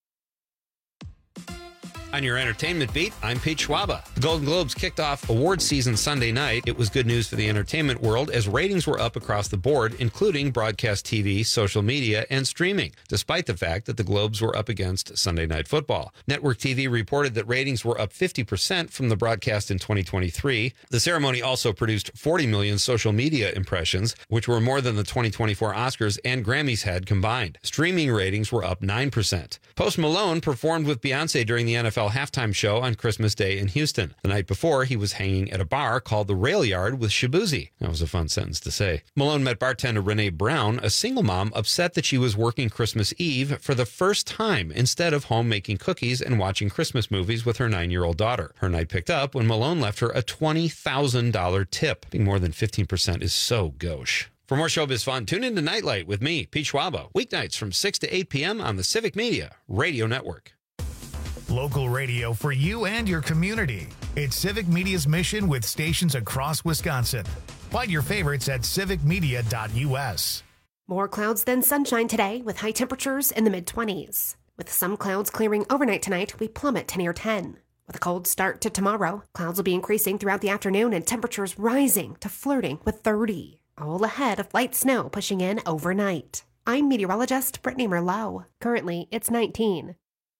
On your entertainment beat, I'm Pete Schwaba. The Golden Globes kicked off award season Sunday night. It was good news for the entertainment world as ratings were up across the board, including broadcast T V, social media, and streaming, despite the fact that the Globes were up against Sunday Night Football. Network T V reported that ratings were up fifty percent from the broadcast in twenty twenty-three. The ceremony also produced forty million social media impressions, which were more than the twenty twenty-four Oscars and Grammys had combined. Streaming ratings were up nine percent. Post Malone performed with Beyonce during the N F L halftime show on Christmas Day in Houston. The night before, he was hanging at a bar called the Rail Yard with Shabuzi. That was a fun sentence to say. Malone met bartender Renee Brown, a single mom upset that she was working Christmas Eve for the first time instead of home making cookies and watching Christmas movies with her nine-year-old daughter. Her night picked up when Malone left her a twenty thousand dollars tip. Being more than fifteen percent is so gauche. For more showbiz fun, tune in to Nightlight with me, Pete Schwaba, weeknights from six to eight p.m. on the Civic Media Radio Network. Local radio for you and your community. It's Civic Media's mission with stations across Wisconsin. Find your favorites at civic media dot U S. More clouds than sunshine today, with high temperatures in the mid twenties. With some clouds clearing overnight tonight, we plummet to near ten. With a cold start to tomorrow, clouds will be increasing throughout the afternoon and temperatures rising to flirting with thirty. All ahead of light snow pushing in overnight. I'm meteorologist Brittany Merlot. Currently, it's nineteen.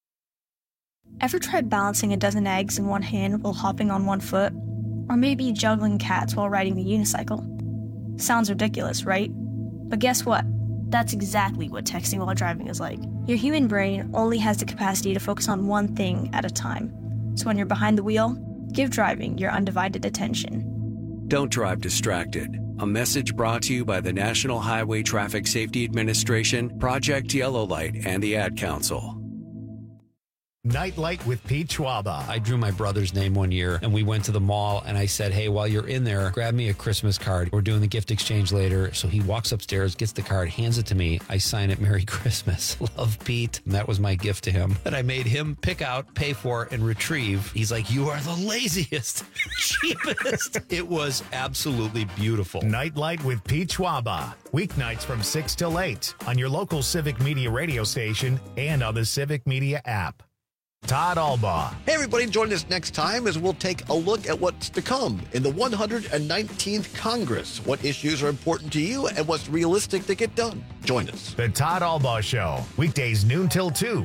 Ever tried balancing a dozen eggs in one hand while hopping on one foot? Or maybe juggling cats while riding a unicycle? Sounds ridiculous, right? But guess what? That's exactly what texting while driving is like. Your human brain only has the capacity to focus on one thing at a time. So when you're behind the wheel, give driving your undivided attention. Don't drive distracted. A message brought to you by the National Highway Traffic Safety Administration, Project Yellow Light, and the Ad Council. Nightlight with Pete Schwaba. I drew my brother's name one year, and we went to the mall, and I said, hey, while you're in there, grab me a Christmas card. We're doing the gift exchange later. So he walks upstairs, gets the card, hands it to me. I sign it, Merry Christmas. Love, Pete. And that was my gift to him that I made him pick out, pay for, and retrieve. He's like, you are the laziest, cheapest. It was absolutely beautiful. Nightlight with Pete Schwaba. Weeknights from six till eight on your local Civic Media radio station and on the Civic Media app. Todd Albaugh. Hey, everybody, join us next time as we'll take a look at what's to come in the one hundred nineteenth Congress. What issues are important to you and what's realistic to get done. Join us. The Todd Albaugh Show, weekdays noon till two.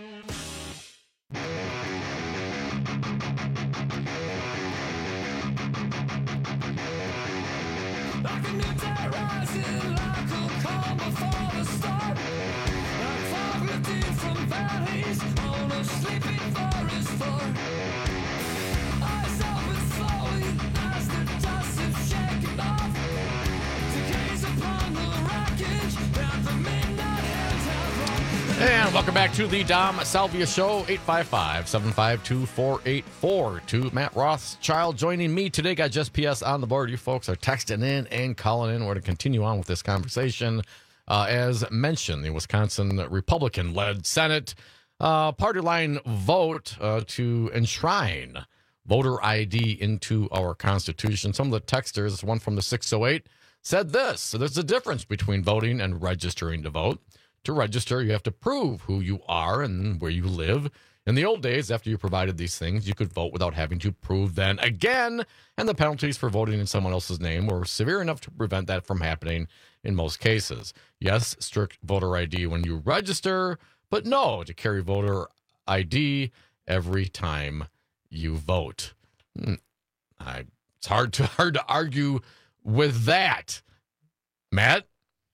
And welcome back to the Dom Salvia Show, eight five five, seven five two, four eight four two. Matt Rothschild joining me today. Got Just P S on the board. You folks are texting in and calling in. We're going to continue on with this conversation. Uh, as mentioned, the Wisconsin Republican-led Senate uh, party line vote uh, to enshrine voter I D into our Constitution. Some of the texters, one from the six oh eight, said this. So there's a difference between voting and registering to vote. To register, you have to prove who you are and where you live. In the old days, after you provided these things, you could vote without having to prove then again, and the penalties for voting in someone else's name were severe enough to prevent that from happening in most cases. Yes, strict voter I D when you register, but no to carry voter I D every time you vote. I, it's hard to hard to argue with that. Matt?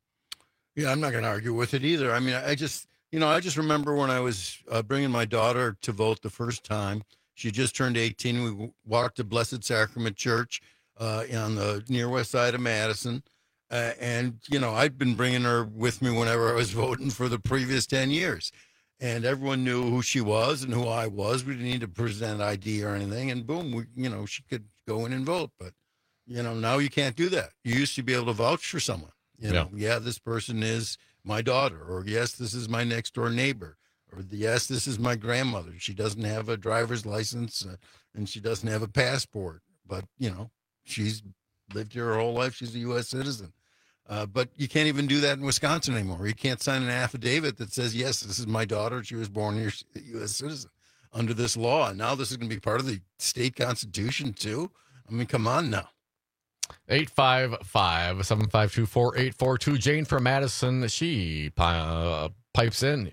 Yeah, I'm not going to argue with it either. I mean, I just, you know, I just remember when I was uh, bringing my daughter to vote the first time. She just turned eighteen. We walked to Blessed Sacrament Church uh, on the near west side of Madison. Uh, and, you know, I'd been bringing her with me whenever I was voting for the previous ten years. And everyone knew who she was and who I was. We didn't need to present I D or anything. And boom, we, you know, she could go in and vote. But, you know, now you can't do that. You used to be able to vouch for someone. You know, yeah. yeah, this person is my daughter, or yes, this is my next door neighbor, or yes, this is my grandmother. She doesn't have a driver's license uh, and she doesn't have a passport, but, you know, she's lived here her whole life. She's a U S citizen. Uh, but you can't even do that in Wisconsin anymore. You can't sign an affidavit that says, yes, this is my daughter. She was born here, a U S citizen under this law. And now this is going to be part of the state constitution, too. I mean, come on now. eight five five, seven five two, four eight four two. Jane from Madison, she uh, pipes in.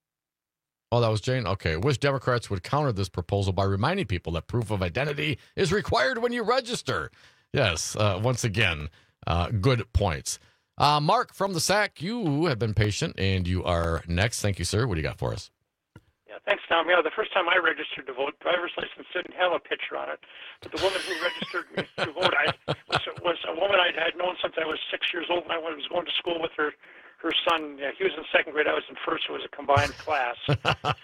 Oh, that was Jane? Okay. Wish Democrats would counter this proposal by reminding people that proof of identity is required when you register. Yes, uh, once again, uh, good points. Uh, Mark from the S A C, you have been patient, and you are next. Thank you, sir. What do you got for us? Yeah, thanks, Tom. Yeah, the first time I registered to vote, driver's license didn't have a picture on it. But the woman who registered me to vote I, was, was a woman I'd had known since I was six years old, and I was going to school with her her son. Yeah, he was in second grade. I was in first. It was a combined class. and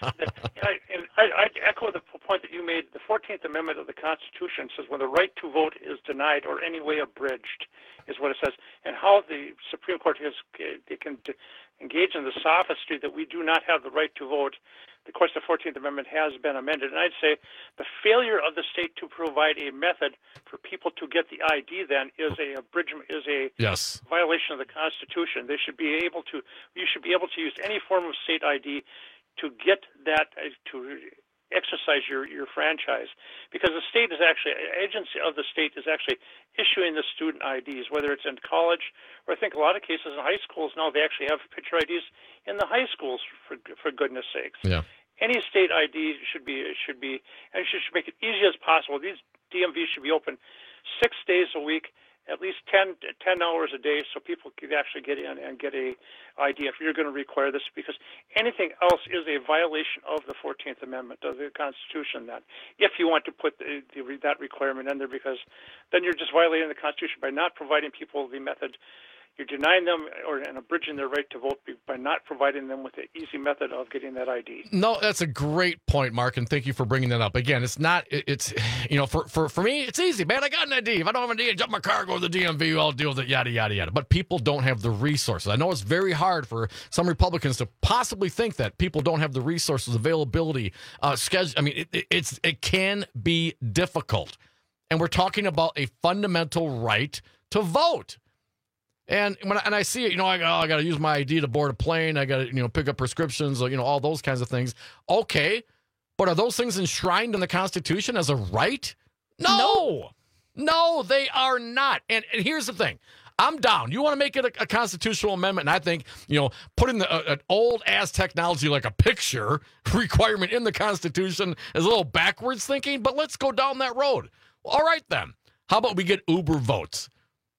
I, and I, I'd echo the point that you made. The fourteenth Amendment of the Constitution says when the right to vote is denied or any way abridged is what it says. And how the Supreme Court has they can engage in the sophistry that we do not have the right to vote. Of course, the fourteenth Amendment has been amended, and I'd say the failure of the state to provide a method for people to get the I D then is a abridgment, is a yes. violation of the Constitution. They should be able to, you should be able to use any form of state I D to get that, uh, to exercise your, your franchise, because the state is actually, agency of the state is actually issuing the student I Ds, whether it's in college, or I think a lot of cases in high schools now, they actually have picture I Ds in the high schools, for for goodness sakes. Yeah. Any state I D should be, should be, and should, should make it easy as possible. These D M Vs should be open six days a week, at least ten, ten hours a day, so people can actually get in and get a I D if you're going to require this, because anything else is a violation of the fourteenth Amendment of the Constitution. That if you want to put the, the, that requirement in there, because then you're just violating the Constitution by not providing people the method You're denying them or and abridging their right to vote by not providing them with an easy method of getting that I D. No, that's a great point, Mark, and thank you for bringing that up. Again, it's not, it, it's, you know, for, for, for me, it's easy, man. I got an I D. If I don't have an I D, I jump my car, go to the D M V, I'll deal with it, yada, yada, yada. But people don't have the resources. I know it's very hard for some Republicans to possibly think that people don't have the resources, availability, uh, schedule. I mean, it, it, it's it can be difficult. And we're talking about a fundamental right to vote. And when I, and I see it, you know, I, oh, I got to use my I D to board a plane. I got to, you know, pick up prescriptions, you know, all those kinds of things. Okay, but are those things enshrined in the Constitution as a right? No, no, no they are not. And, and here's the thing: I'm down. You want to make it a, a constitutional amendment, and I think, you know, putting the, uh, an old ass technology like a picture requirement in the Constitution is a little backwards thinking. But let's go down that road. All right, then. How about we get Uber votes?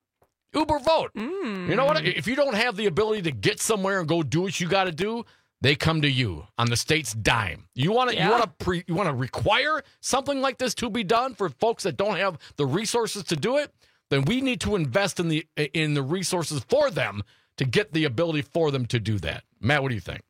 Uber vote. Mm. You know what? If you don't have the ability to get somewhere and go do what you got to do, they come to you on the state's dime. You want to yeah. you want to pre, you want to require something like this to be done for folks that don't have the resources to do it? Then we need to invest in the in the resources for them to get the ability for them to do that. Matt, what do you think?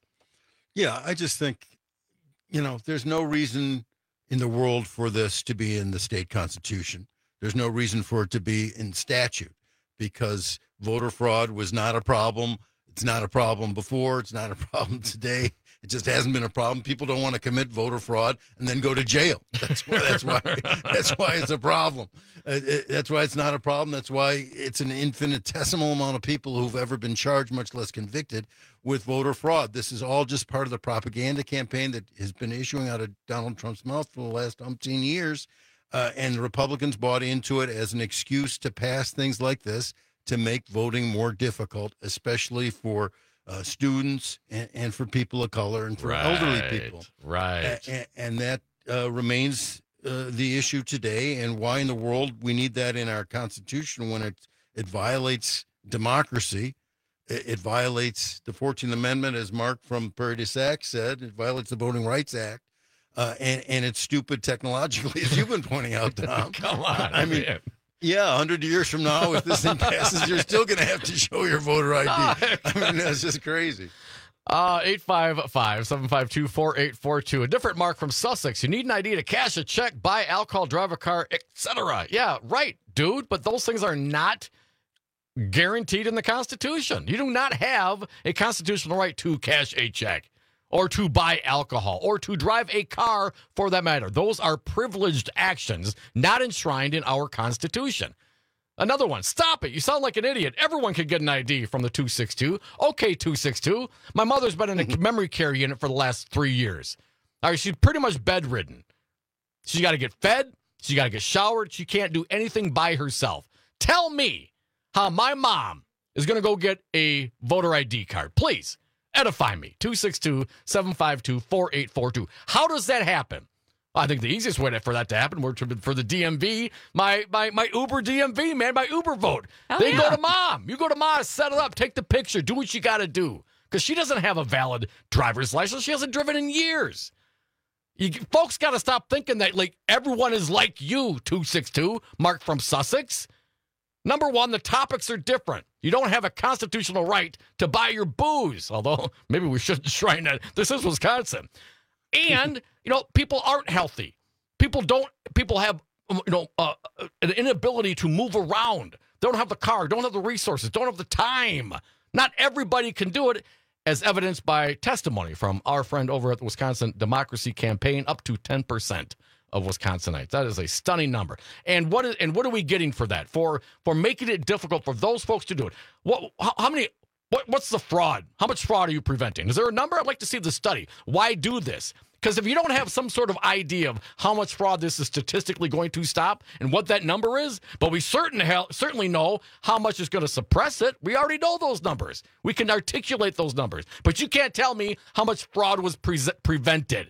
Yeah, I just think, you know, there's no reason in the world for this to be in the state constitution. There's no reason for it to be in statute, because voter fraud was not a problem. It's not a problem before. It's not a problem today. It just hasn't been a problem. People don't want to commit voter fraud and then go to jail. That's why. That's why. That's why it's a problem. Uh, it, that's why it's not a problem. That's why it's an infinitesimal amount of people who've ever been charged, much less convicted, with voter fraud. This is all just part of the propaganda campaign that has been issuing out of Donald Trump's mouth for the last umpteen years. Uh, and the Republicans bought into it as an excuse to pass things like this to make voting more difficult, especially for uh, students and, and for people of color and for right, elderly people. Right. And, and that uh, remains uh, the issue today. And why in the world we need that in our Constitution when it, it violates democracy. It, it violates the fourteenth Amendment, as Mark from Prairie du Sac said. It violates the Voting Rights Act. Uh, and, and it's stupid technologically, as you've been pointing out, Tom. Come on. I mean, man. Yeah, one hundred years from now, if this thing passes, you're still going to have to show your voter I D. I mean, that's just crazy. Uh, eight five five, seven five two, four eight four two. A different Mark from Sussex. You need an I D to cash a check, buy alcohol, drive a car, et cetera. Yeah, right, dude. But those things are not guaranteed in the Constitution. You do not have a constitutional right to cash a check, or to buy alcohol, or to drive a car, for that matter. Those are privileged actions not enshrined in our Constitution. Another one, stop it. You sound like an idiot. Everyone could get an I D from the two sixty-two. Okay, two sixty-two. My mother's been in a memory care unit for the last three years. All right, she's pretty much bedridden. She got to get fed. She got to get showered. She can't do anything by herself. Tell me how my mom is going to go get a voter I D card. Please. Edify me. two six two, seven five two, four eight four two. How does that happen? I think the easiest way for that to happen were to, for the D M V, my my my Uber D M V, man, my Uber vote. Hell they yeah. go to mom. You go to mom, set it up, take the picture, do what you got to do. Because she doesn't have a valid driver's license. She hasn't driven in years. You, folks got to stop thinking that like everyone is like you, two six two, Mark from Sussex. Number one, the topics are different. You don't have a constitutional right to buy your booze, although maybe we shouldn't shrine that. This is Wisconsin. And, you know, people aren't healthy. People don't, people have, you know, uh, an inability to move around. They don't have the car, don't have the resources, don't have the time. Not everybody can do it, as evidenced by testimony from our friend over at the Wisconsin Democracy Campaign, up to ten percent. Of Wisconsinites. That is a stunning number. And what is and what are we getting for that? For for making it difficult for those folks to do it. What how, how many what what's the fraud? How much fraud are you preventing? Is there a number? I'd like to see the study. Why do this? Because if you don't have some sort of idea of how much fraud this is statistically going to stop and what that number is, but we certain hell, certainly know how much is going to suppress it. We already know those numbers. We can articulate those numbers. But you can't tell me how much fraud was pre- prevented.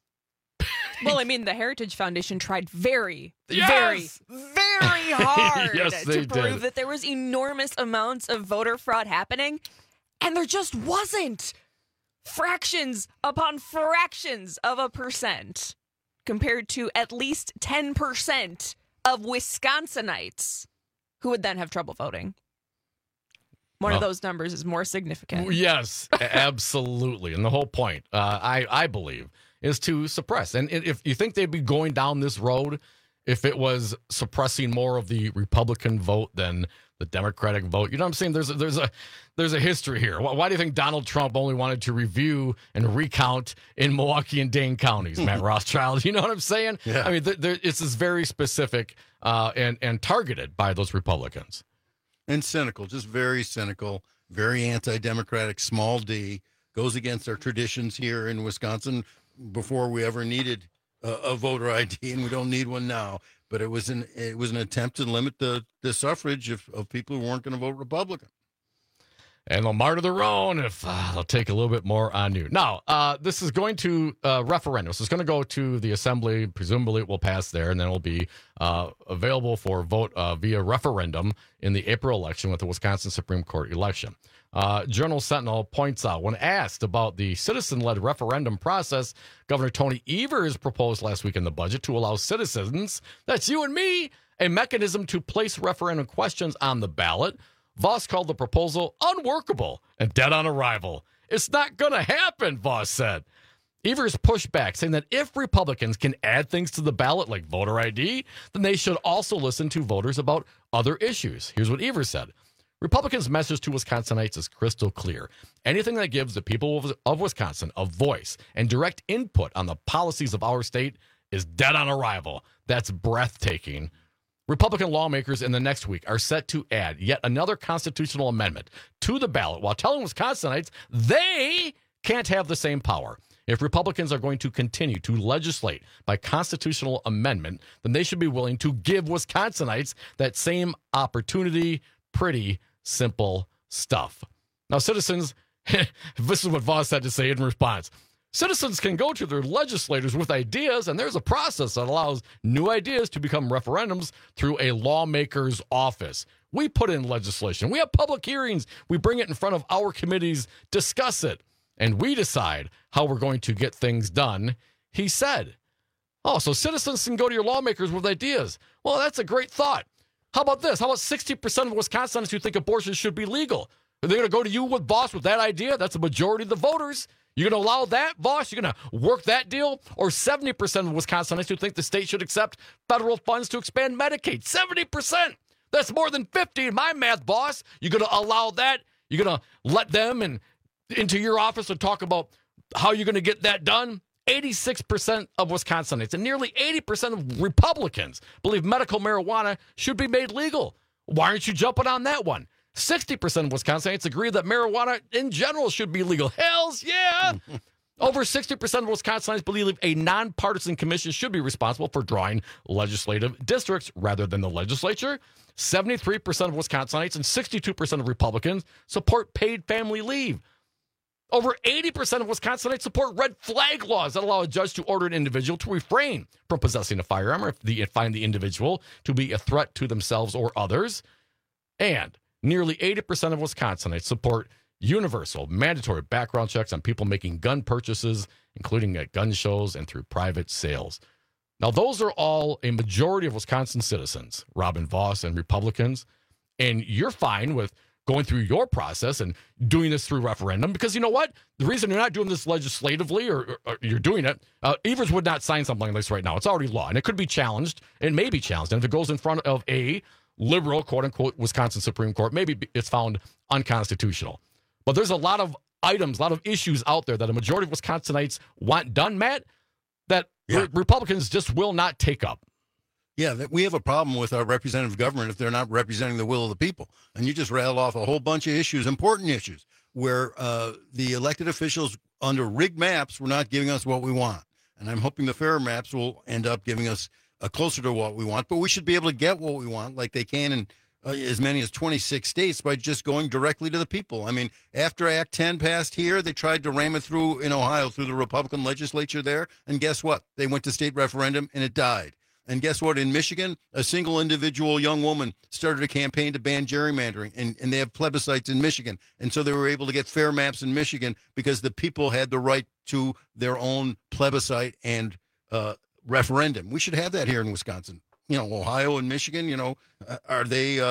Well, I mean, the Heritage Foundation tried very, Yes! very, very hard Yes, to they prove did. that there was enormous amounts of voter fraud happening, and there just wasn't. Fractions upon fractions of a percent compared to at least ten percent of Wisconsinites who would then have trouble voting. one Uh, of those numbers is more significant. Yes, absolutely. And the whole point, uh, I, I believe, is to suppress. And if you think they'd be going down this road, if it was suppressing more of the Republican vote than the Democratic vote, you know what I'm saying? There's a, there's a there's a history here. Why, why do you think Donald Trump only wanted to review and recount in Milwaukee and Dane counties, Matt Rothschild? You know what I'm saying? Yeah. I mean, th- there, it's this very specific uh, and and targeted by those Republicans. And cynical, just very cynical, very anti-democratic, small d, goes against our traditions here in Wisconsin before we ever needed a, a voter I D, and we don't need one now. But it was an it was an attempt to limit the, the suffrage of, of people who weren't going to vote Republican. And they'll martyr their own if uh, they'll take a little bit more on you. Now, uh, this is going to uh, referendum. So it's going to go to the Assembly. Presumably it will pass there, and then it will be uh, available for vote uh, via referendum in the April election with the Wisconsin Supreme Court election. Uh, Journal Sentinel points out, when asked about the citizen-led referendum process, Governor Tony Evers proposed last week in the budget to allow citizens, that's you and me, a mechanism to place referendum questions on the ballot. Voss called the proposal unworkable and dead on arrival. It's not going to happen, Voss said. Evers pushed back, saying that if Republicans can add things to the ballot like voter I D, then they should also listen to voters about other issues. Here's what Evers said. Republicans' message to Wisconsinites is crystal clear. Anything that gives the people of, of Wisconsin a voice and direct input on the policies of our state is dead on arrival. That's breathtaking. Republican lawmakers in the next week are set to add yet another constitutional amendment to the ballot while telling Wisconsinites they can't have the same power. If Republicans are going to continue to legislate by constitutional amendment, then they should be willing to give Wisconsinites that same opportunity. Pretty simple stuff. Now, citizens, this is what Voss had to say in response. Citizens can go to their legislators with ideas, and there's a process that allows new ideas to become referendums through a lawmaker's office. We put in legislation. We have public hearings. We bring it in front of our committees, discuss it, and we decide how we're going to get things done, he said. Oh, so citizens can go to your lawmakers with ideas. Well, that's a great thought. How about this? How about sixty percent of Wisconsinites who think abortion should be legal? Are they going to go to you with Voss with that idea? That's a majority of the voters. You're going to allow that, Voss? You're going to work that deal? Or seventy percent of Wisconsinites who think the state should accept federal funds to expand Medicaid? seventy percent! That's more than fifty in my math, boss. You're going to allow that? You're going to let them and into your office and talk about how you're going to get that done? eighty-six percent of Wisconsinites and nearly eighty percent of Republicans believe medical marijuana should be made legal. Why aren't you jumping on that one? sixty percent of Wisconsinites agree that marijuana in general should be legal. Hells yeah! Over sixty percent of Wisconsinites believe a nonpartisan commission should be responsible for drawing legislative districts rather than the legislature. seventy-three percent of Wisconsinites and sixty-two percent of Republicans support paid family leave. Over eighty percent of Wisconsinites support red flag laws that allow a judge to order an individual to refrain from possessing a firearm or if they find the individual to be a threat to themselves or others. And nearly eighty percent of Wisconsinites support universal, mandatory background checks on people making gun purchases, including at gun shows and through private sales. Now, those are all a majority of Wisconsin citizens, Robin Voss and Republicans, and you're fine with going through your process and doing this through referendum because you know what? The reason you're not doing this legislatively or, or, or you're doing it, uh, Evers would not sign something like this right now. It's already law, and it could be challenged. It may be challenged. And if it goes in front of a liberal, quote-unquote, Wisconsin Supreme Court, maybe it's found unconstitutional. But there's a lot of items, a lot of issues out there that a majority of Wisconsinites want done, Matt, that Yeah. re- Republicans just will not take up. Yeah, that we have a problem with our representative government if they're not representing the will of the people. And you just rattled off a whole bunch of issues, important issues, where uh, the elected officials under rigged maps were not giving us what we want. And I'm hoping the fair maps will end up giving us uh, closer to what we want. But we should be able to get what we want like they can in uh, as many as twenty-six states by just going directly to the people. I mean, after Act ten passed here, they tried to ram it through in Ohio through the Republican legislature there. And guess what? They went to state referendum and it died. And guess what? In Michigan, a single individual young woman started a campaign to ban gerrymandering, and, and they have plebiscites in Michigan. And so they were able to get fair maps in Michigan because the people had the right to their own plebiscite and uh, referendum. We should have that here in Wisconsin. You know, Ohio and Michigan, you know, are they uh,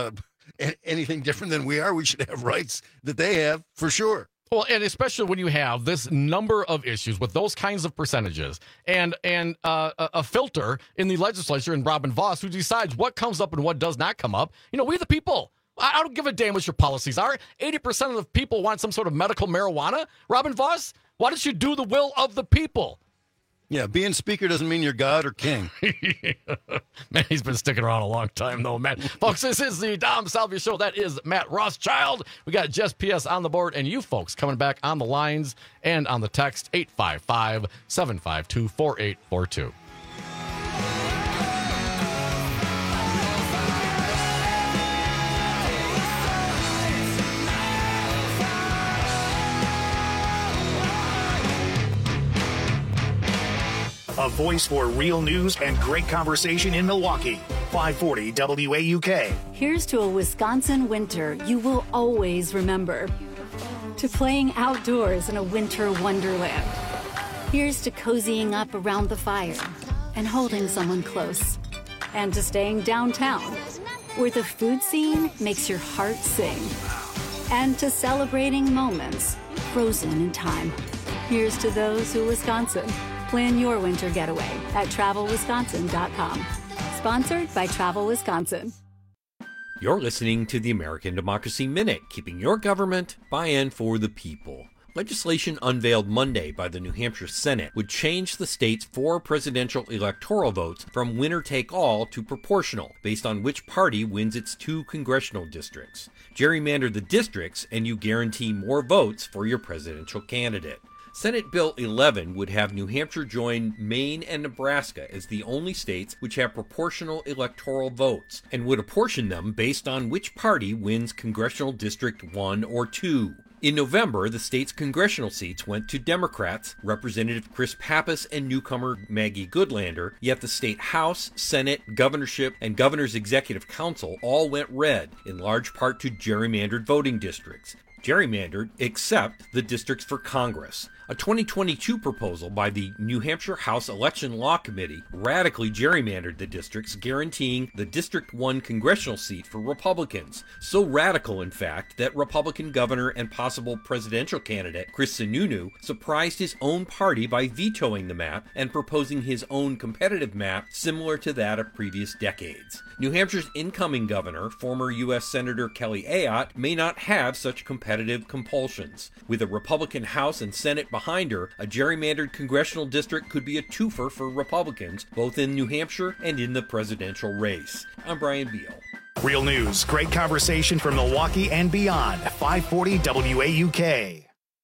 a- anything different than we are. We should have rights that they have for sure. Well, and especially when you have this number of issues with those kinds of percentages and and uh, a, a filter in the legislature and Robin Vos who decides what comes up and what does not come up. You know, we the people. I don't give a damn what your policies are. eighty percent of the people want some sort of medical marijuana. Robin Vos, why don't you do the will of the people? Yeah, being speaker doesn't mean you're God or king. Man, he's been sticking around a long time, though, Matt. Folks, this is the Dom Salvia Show. That is Matt Rothschild. We got Jess P S on the board, and you folks coming back on the lines and on the text eight five five, seven five two, four eight four two. A voice for real news and great conversation in Milwaukee. five forty W A U K. Here's to a Wisconsin winter you will always remember. To playing outdoors in a winter wonderland. Here's to cozying up around the fire and holding someone close. And to staying downtown, where the food scene makes your heart sing. And to celebrating moments frozen in time. Here's to those who Wisconsin. Plan your winter getaway at travel wisconsin dot com. Sponsored by Travel Wisconsin. You're listening to the American Democracy Minute, keeping your government buy-in for the people. Legislation unveiled Monday by the New Hampshire Senate would change the state's four presidential electoral votes from winner-take-all to proportional, based on which party wins its two congressional districts. Gerrymander the districts, and you guarantee more votes for your presidential candidate. Senate Bill eleven would have New Hampshire join Maine and Nebraska as the only states which have proportional electoral votes, and would apportion them based on which party wins Congressional District one or two. In November, the state's congressional seats went to Democrats, Representative Chris Pappas and newcomer Maggie Goodlander, yet the state House, Senate, governorship, and governor's executive council all went red, in large part to gerrymandered voting districts. Gerrymandered, except the districts for Congress. A twenty twenty-two proposal by the New Hampshire House Election Law Committee radically gerrymandered the districts, guaranteeing the District one congressional seat for Republicans. So radical, in fact, that Republican governor and possible presidential candidate Chris Sununu surprised his own party by vetoing the map and proposing his own competitive map similar to that of previous decades. New Hampshire's incoming governor, former U S Senator Kelly Ayotte, may not have such competitive compulsions. With a Republican House and Senate behind her, a gerrymandered congressional district could be a twofer for Republicans, both in New Hampshire and in the presidential race. I'm Brian Beal. Real news, great conversation from Milwaukee and beyond. five forty W A U K.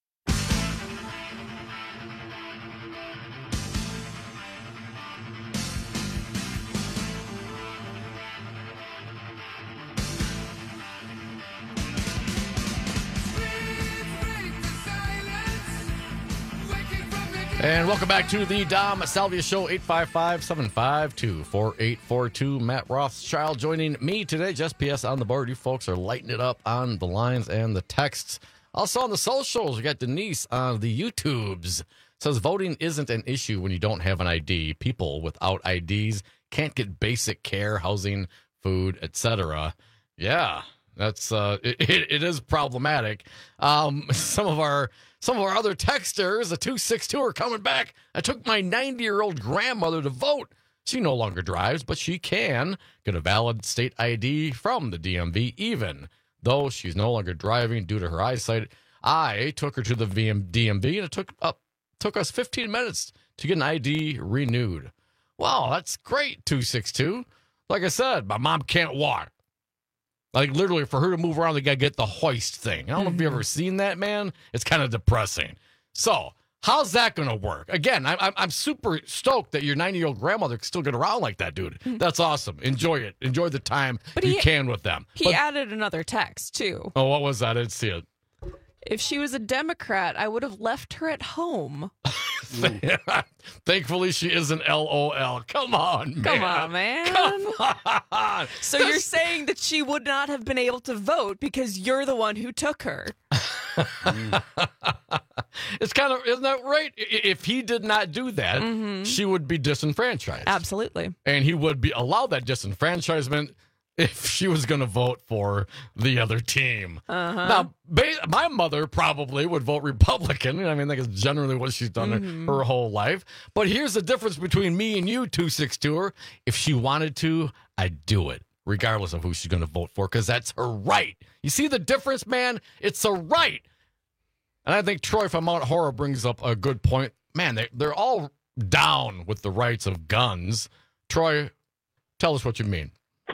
And welcome back to the Dom Salvia Show, eight five five, seven five two, four eight four two. Matt Rothschild joining me today. Just P S on the board. You folks are lighting it up on the lines and the texts. Also on the socials, we got Denise on the YouTubes. Says voting isn't an issue when you don't have an I D. People without I Ds can't get basic care, housing, food, et cetera. Yeah, that's uh, it, it, it is problematic. Um, some of our Some of our other texters, the two six two, are coming back. I took my ninety-year-old grandmother to vote. She no longer drives, but she can get a valid state I D from the D M V even, though she's no longer driving due to her eyesight. I took her to the D M V, and it took up took us fifteen minutes to get an I D renewed. Wow, that's great, two six two. Like I said, my mom can't walk. Like, literally, for her to move around, they got to get the hoist thing. I don't know if you've ever seen that, man. It's kind of depressing. So, how's that going to work? Again, I'm, I'm super stoked that your ninety-year-old grandmother can still get around like that, dude. That's awesome. Enjoy it. Enjoy the time But you he- can with them. He But- added another text, too. oh, what was that? I didn't see it. If she was a Democrat, I would have left her at home. Thankfully, she isn't L O L. Come on, man. Come on, man. Come on. So you're saying that she would not have been able to vote because you're the one who took her. It's kind of, isn't that right? I- If he did not do that, Mhm. she would be disenfranchised. Absolutely. And he would be allow that disenfranchisement if she was going to vote for the other team. Uh-huh. Now, ba- my mother probably would vote Republican. I mean, that's generally what she's done Mhm. her whole life. But here's the difference between me and you, two six two-er. If she wanted to, I'd do it, regardless of who she's going to vote for, because that's her right. You see the difference, man? It's a right. And I think Troy from Mount Horror brings up a good point. Man, they, they're all down with the rights of guns. Troy, tell us what you mean.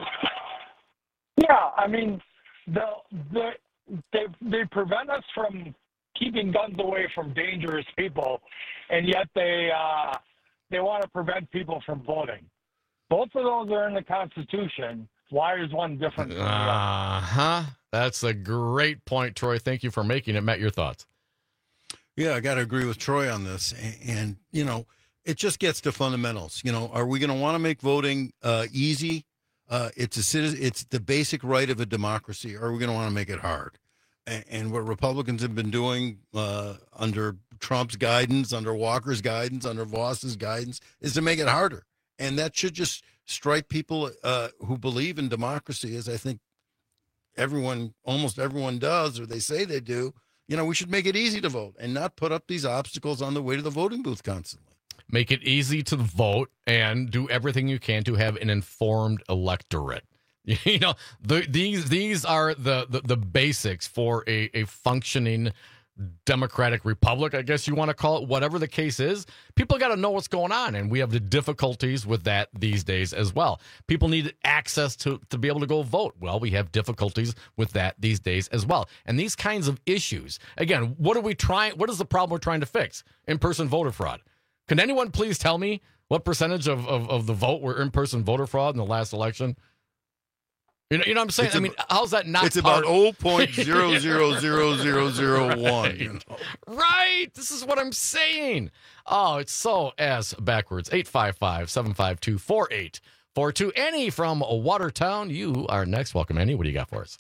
Yeah, I mean, the the they they prevent us from keeping guns away from dangerous people, and yet they uh, they want to prevent people from voting. Both of those are in the Constitution. Why is one different from the other? Uh huh. That's a great point, Troy. Thank you for making it. Matt, your thoughts? Yeah, I got to agree with Troy on this. And, and, you know, it just gets to fundamentals. You know, are we going to want to make voting uh, easy? Uh, it's a citizen, it's the basic right of a democracy. Or are we going to want to make it hard? And, and what Republicans have been doing uh, under Trump's guidance, under Walker's guidance, under Voss's guidance, is to make it harder. And that should just strike people uh, who believe in democracy, as I think everyone, almost everyone does, or they say they do. You know, we should make it easy to vote and not put up these obstacles on the way to the voting booth constantly. Make it easy to vote and do everything you can to have an informed electorate. You know, the, these these are the, the, the basics for a, a functioning democratic republic, I guess you want to call it, whatever the case is. People got to know what's going on, and we have the difficulties with that these days as well. People need access to, to be able to go vote. Well, we have difficulties with that these days as well. And these kinds of issues, again, what are we trying, what is the problem we're trying to fix? In-person voter fraud. Can anyone please tell me what percentage of, of, of the vote were in-person voter fraud in the last election? You know, you know what I'm saying? It's I mean, ab- how's that not It's part- about zero point zero zero zero zero zero one. Right. You know? Right. This is what I'm saying. Oh, it's so ass backwards. eight five five, seven five two, four eight four two. Annie from Watertown, you are next. Welcome, Annie. What do you got for us?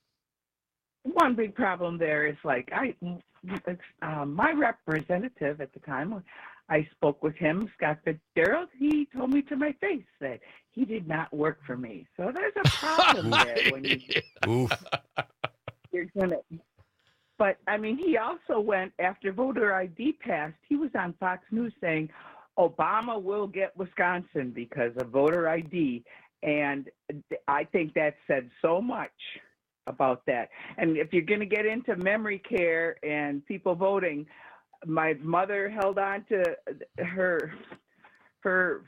One big problem there is like I, um, my representative at the time, I spoke with him, Scott Fitzgerald. He told me to my face that he did not work for me. So there's a problem there when you, Oof. you're gonna. But I mean, he also went after voter I D passed. He was on Fox News saying Obama will get Wisconsin because of voter I D, and I think that said so much about that. And if you're going to get into memory care and people voting, my mother held on to her her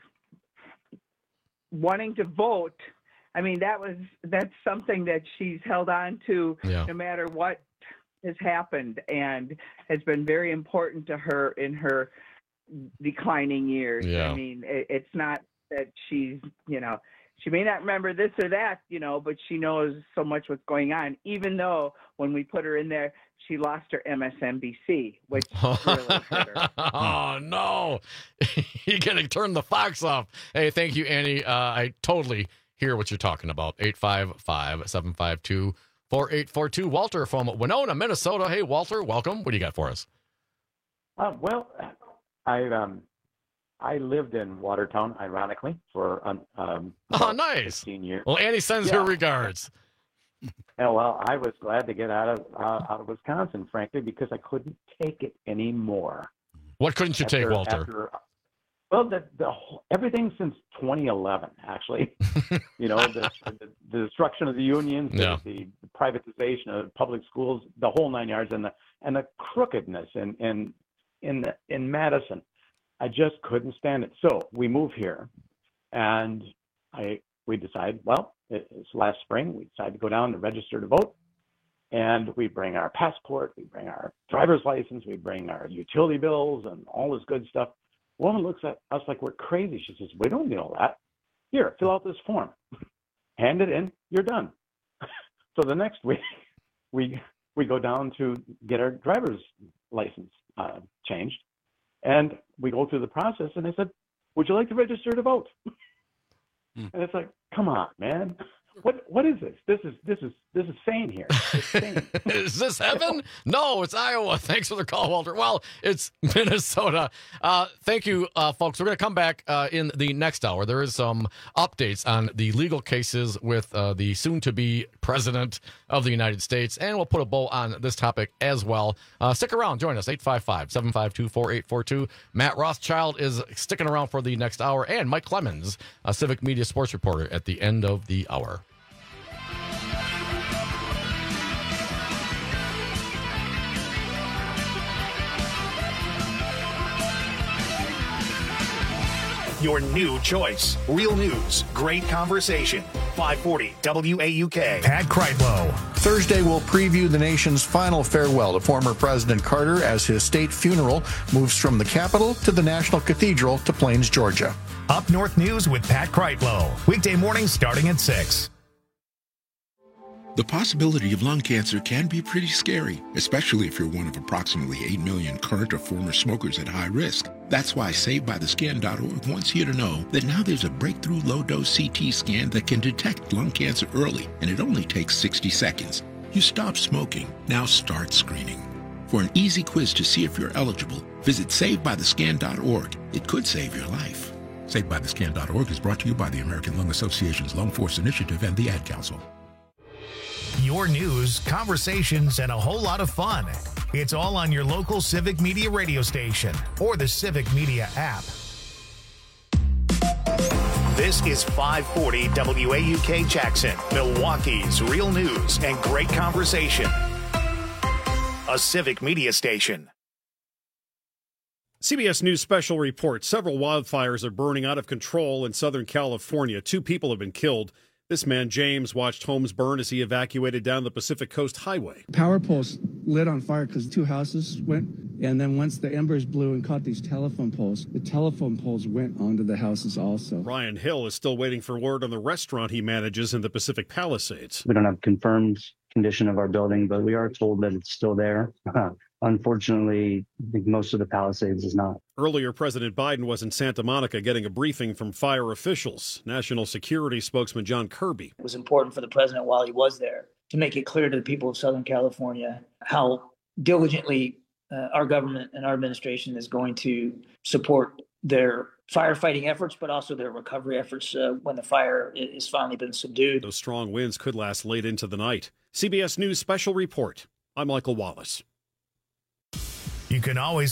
wanting to vote. I mean, that was that's something that she's held on to Yeah. no matter what has happened, and has been very important to her in her declining years. Yeah. I mean, it, it's not that she's, you know, she may not remember this or that, you know, but she knows so much what's going on, even though when we put her in there, she lost her M S N B C, which really hurt her. Oh, no. You're going to turn the Fox off. Hey, thank you, Annie. Uh, I totally hear what you're talking about. eight five five, seven five two, four eight four two. Walter from Winona, Minnesota. Hey, Walter, welcome. What do you got for us? Uh, well, I um, I lived in Watertown, ironically, for um, um Oh, about nice. fifteen years. Well, Annie sends Yeah. her regards. And, well, I was glad to get out of uh, out of Wisconsin, frankly, because I couldn't take it anymore. What couldn't you take, After- Walter? after- well, the the whole, everything since twenty eleven, actually. You know, the, the, the destruction of the unions, Yeah. the, the privatization of public schools, the whole nine yards, and the and the crookedness in in in the, in Madison. I just couldn't stand it. So we moved here, and I we decided, well, it, it's last spring. We decided to go down to register to vote, and we bring our passport, we bring our driver's license, we bring our utility bills, and all this good stuff. Woman looks at us like we're crazy. She says, "We don't need all that. Here, fill out this form, hand it in. You're done." So the next week, we we go down to get our driver's license uh, changed. And we go through the process, and they said, "Would you like to register to vote?" And it's like, come on, man. What what is this? This is this is this is sane here. It's sane. Is this heaven? No, it's Iowa. Thanks for the call, Walter. Well, it's Minnesota. Uh, thank you, uh, folks. We're going to come back uh, in the next hour. There is some updates on the legal cases with uh, the soon-to-be president of the United States, and we'll put a bow on this topic as well. Uh, stick around. Join us, eight five five, seven five two, four eight four two. Matt Rothschild is sticking around for the next hour, and Mike Clemens, a Civic Media sports reporter, at the end of the hour. Your new choice. Real news, great conversation. five forty W A U K. Pat Kreitlow. Thursday will preview the nation's final farewell to former President Carter as his state funeral moves from the Capitol to the National Cathedral to Plains, Georgia. Up North News with Pat Kreitlow. Weekday mornings starting at six. The possibility of lung cancer can be pretty scary, especially if you're one of approximately eight million current or former smokers at high risk. That's why Saved By The Scan dot org wants you to know that now there's a breakthrough low-dose C T scan that can detect lung cancer early, and it only takes sixty seconds. You stop smoking, now start screening. For an easy quiz to see if you're eligible, visit Saved By The Scan dot org. It could save your life. Saved By The Scan dot org is brought to you by the American Lung Association's Lung Force Initiative and the Ad Council. Your news, conversations, and a whole lot of fun. It's all on your local Civic Media radio station or the Civic Media app. This is five forty W A U K Jackson, Milwaukee's real news and great conversation. A Civic Media station. C B S News special report. Several wildfires are burning out of control in Southern California. Two people have been killed. This man, James, watched homes burn as he evacuated down the Pacific Coast Highway. Power poles lit on fire because two houses went, and then once the embers blew and caught these telephone poles, the telephone poles went onto the houses also. Ryan Hill is still waiting for word on the restaurant he manages in the Pacific Palisades. We don't have confirmed condition of our building, but we are told that it's still there. Unfortunately, I think most of the Palisades is not. Earlier, President Biden was in Santa Monica getting a briefing from fire officials. National Security spokesman John Kirby. It was important for the president while he was there to make it clear to the people of Southern California how diligently uh, our government and our administration is going to support their firefighting efforts, but also their recovery efforts uh, when the fire is finally been subdued. Those strong winds could last late into the night. C B S News special report. I'm Michael Wallace. You can always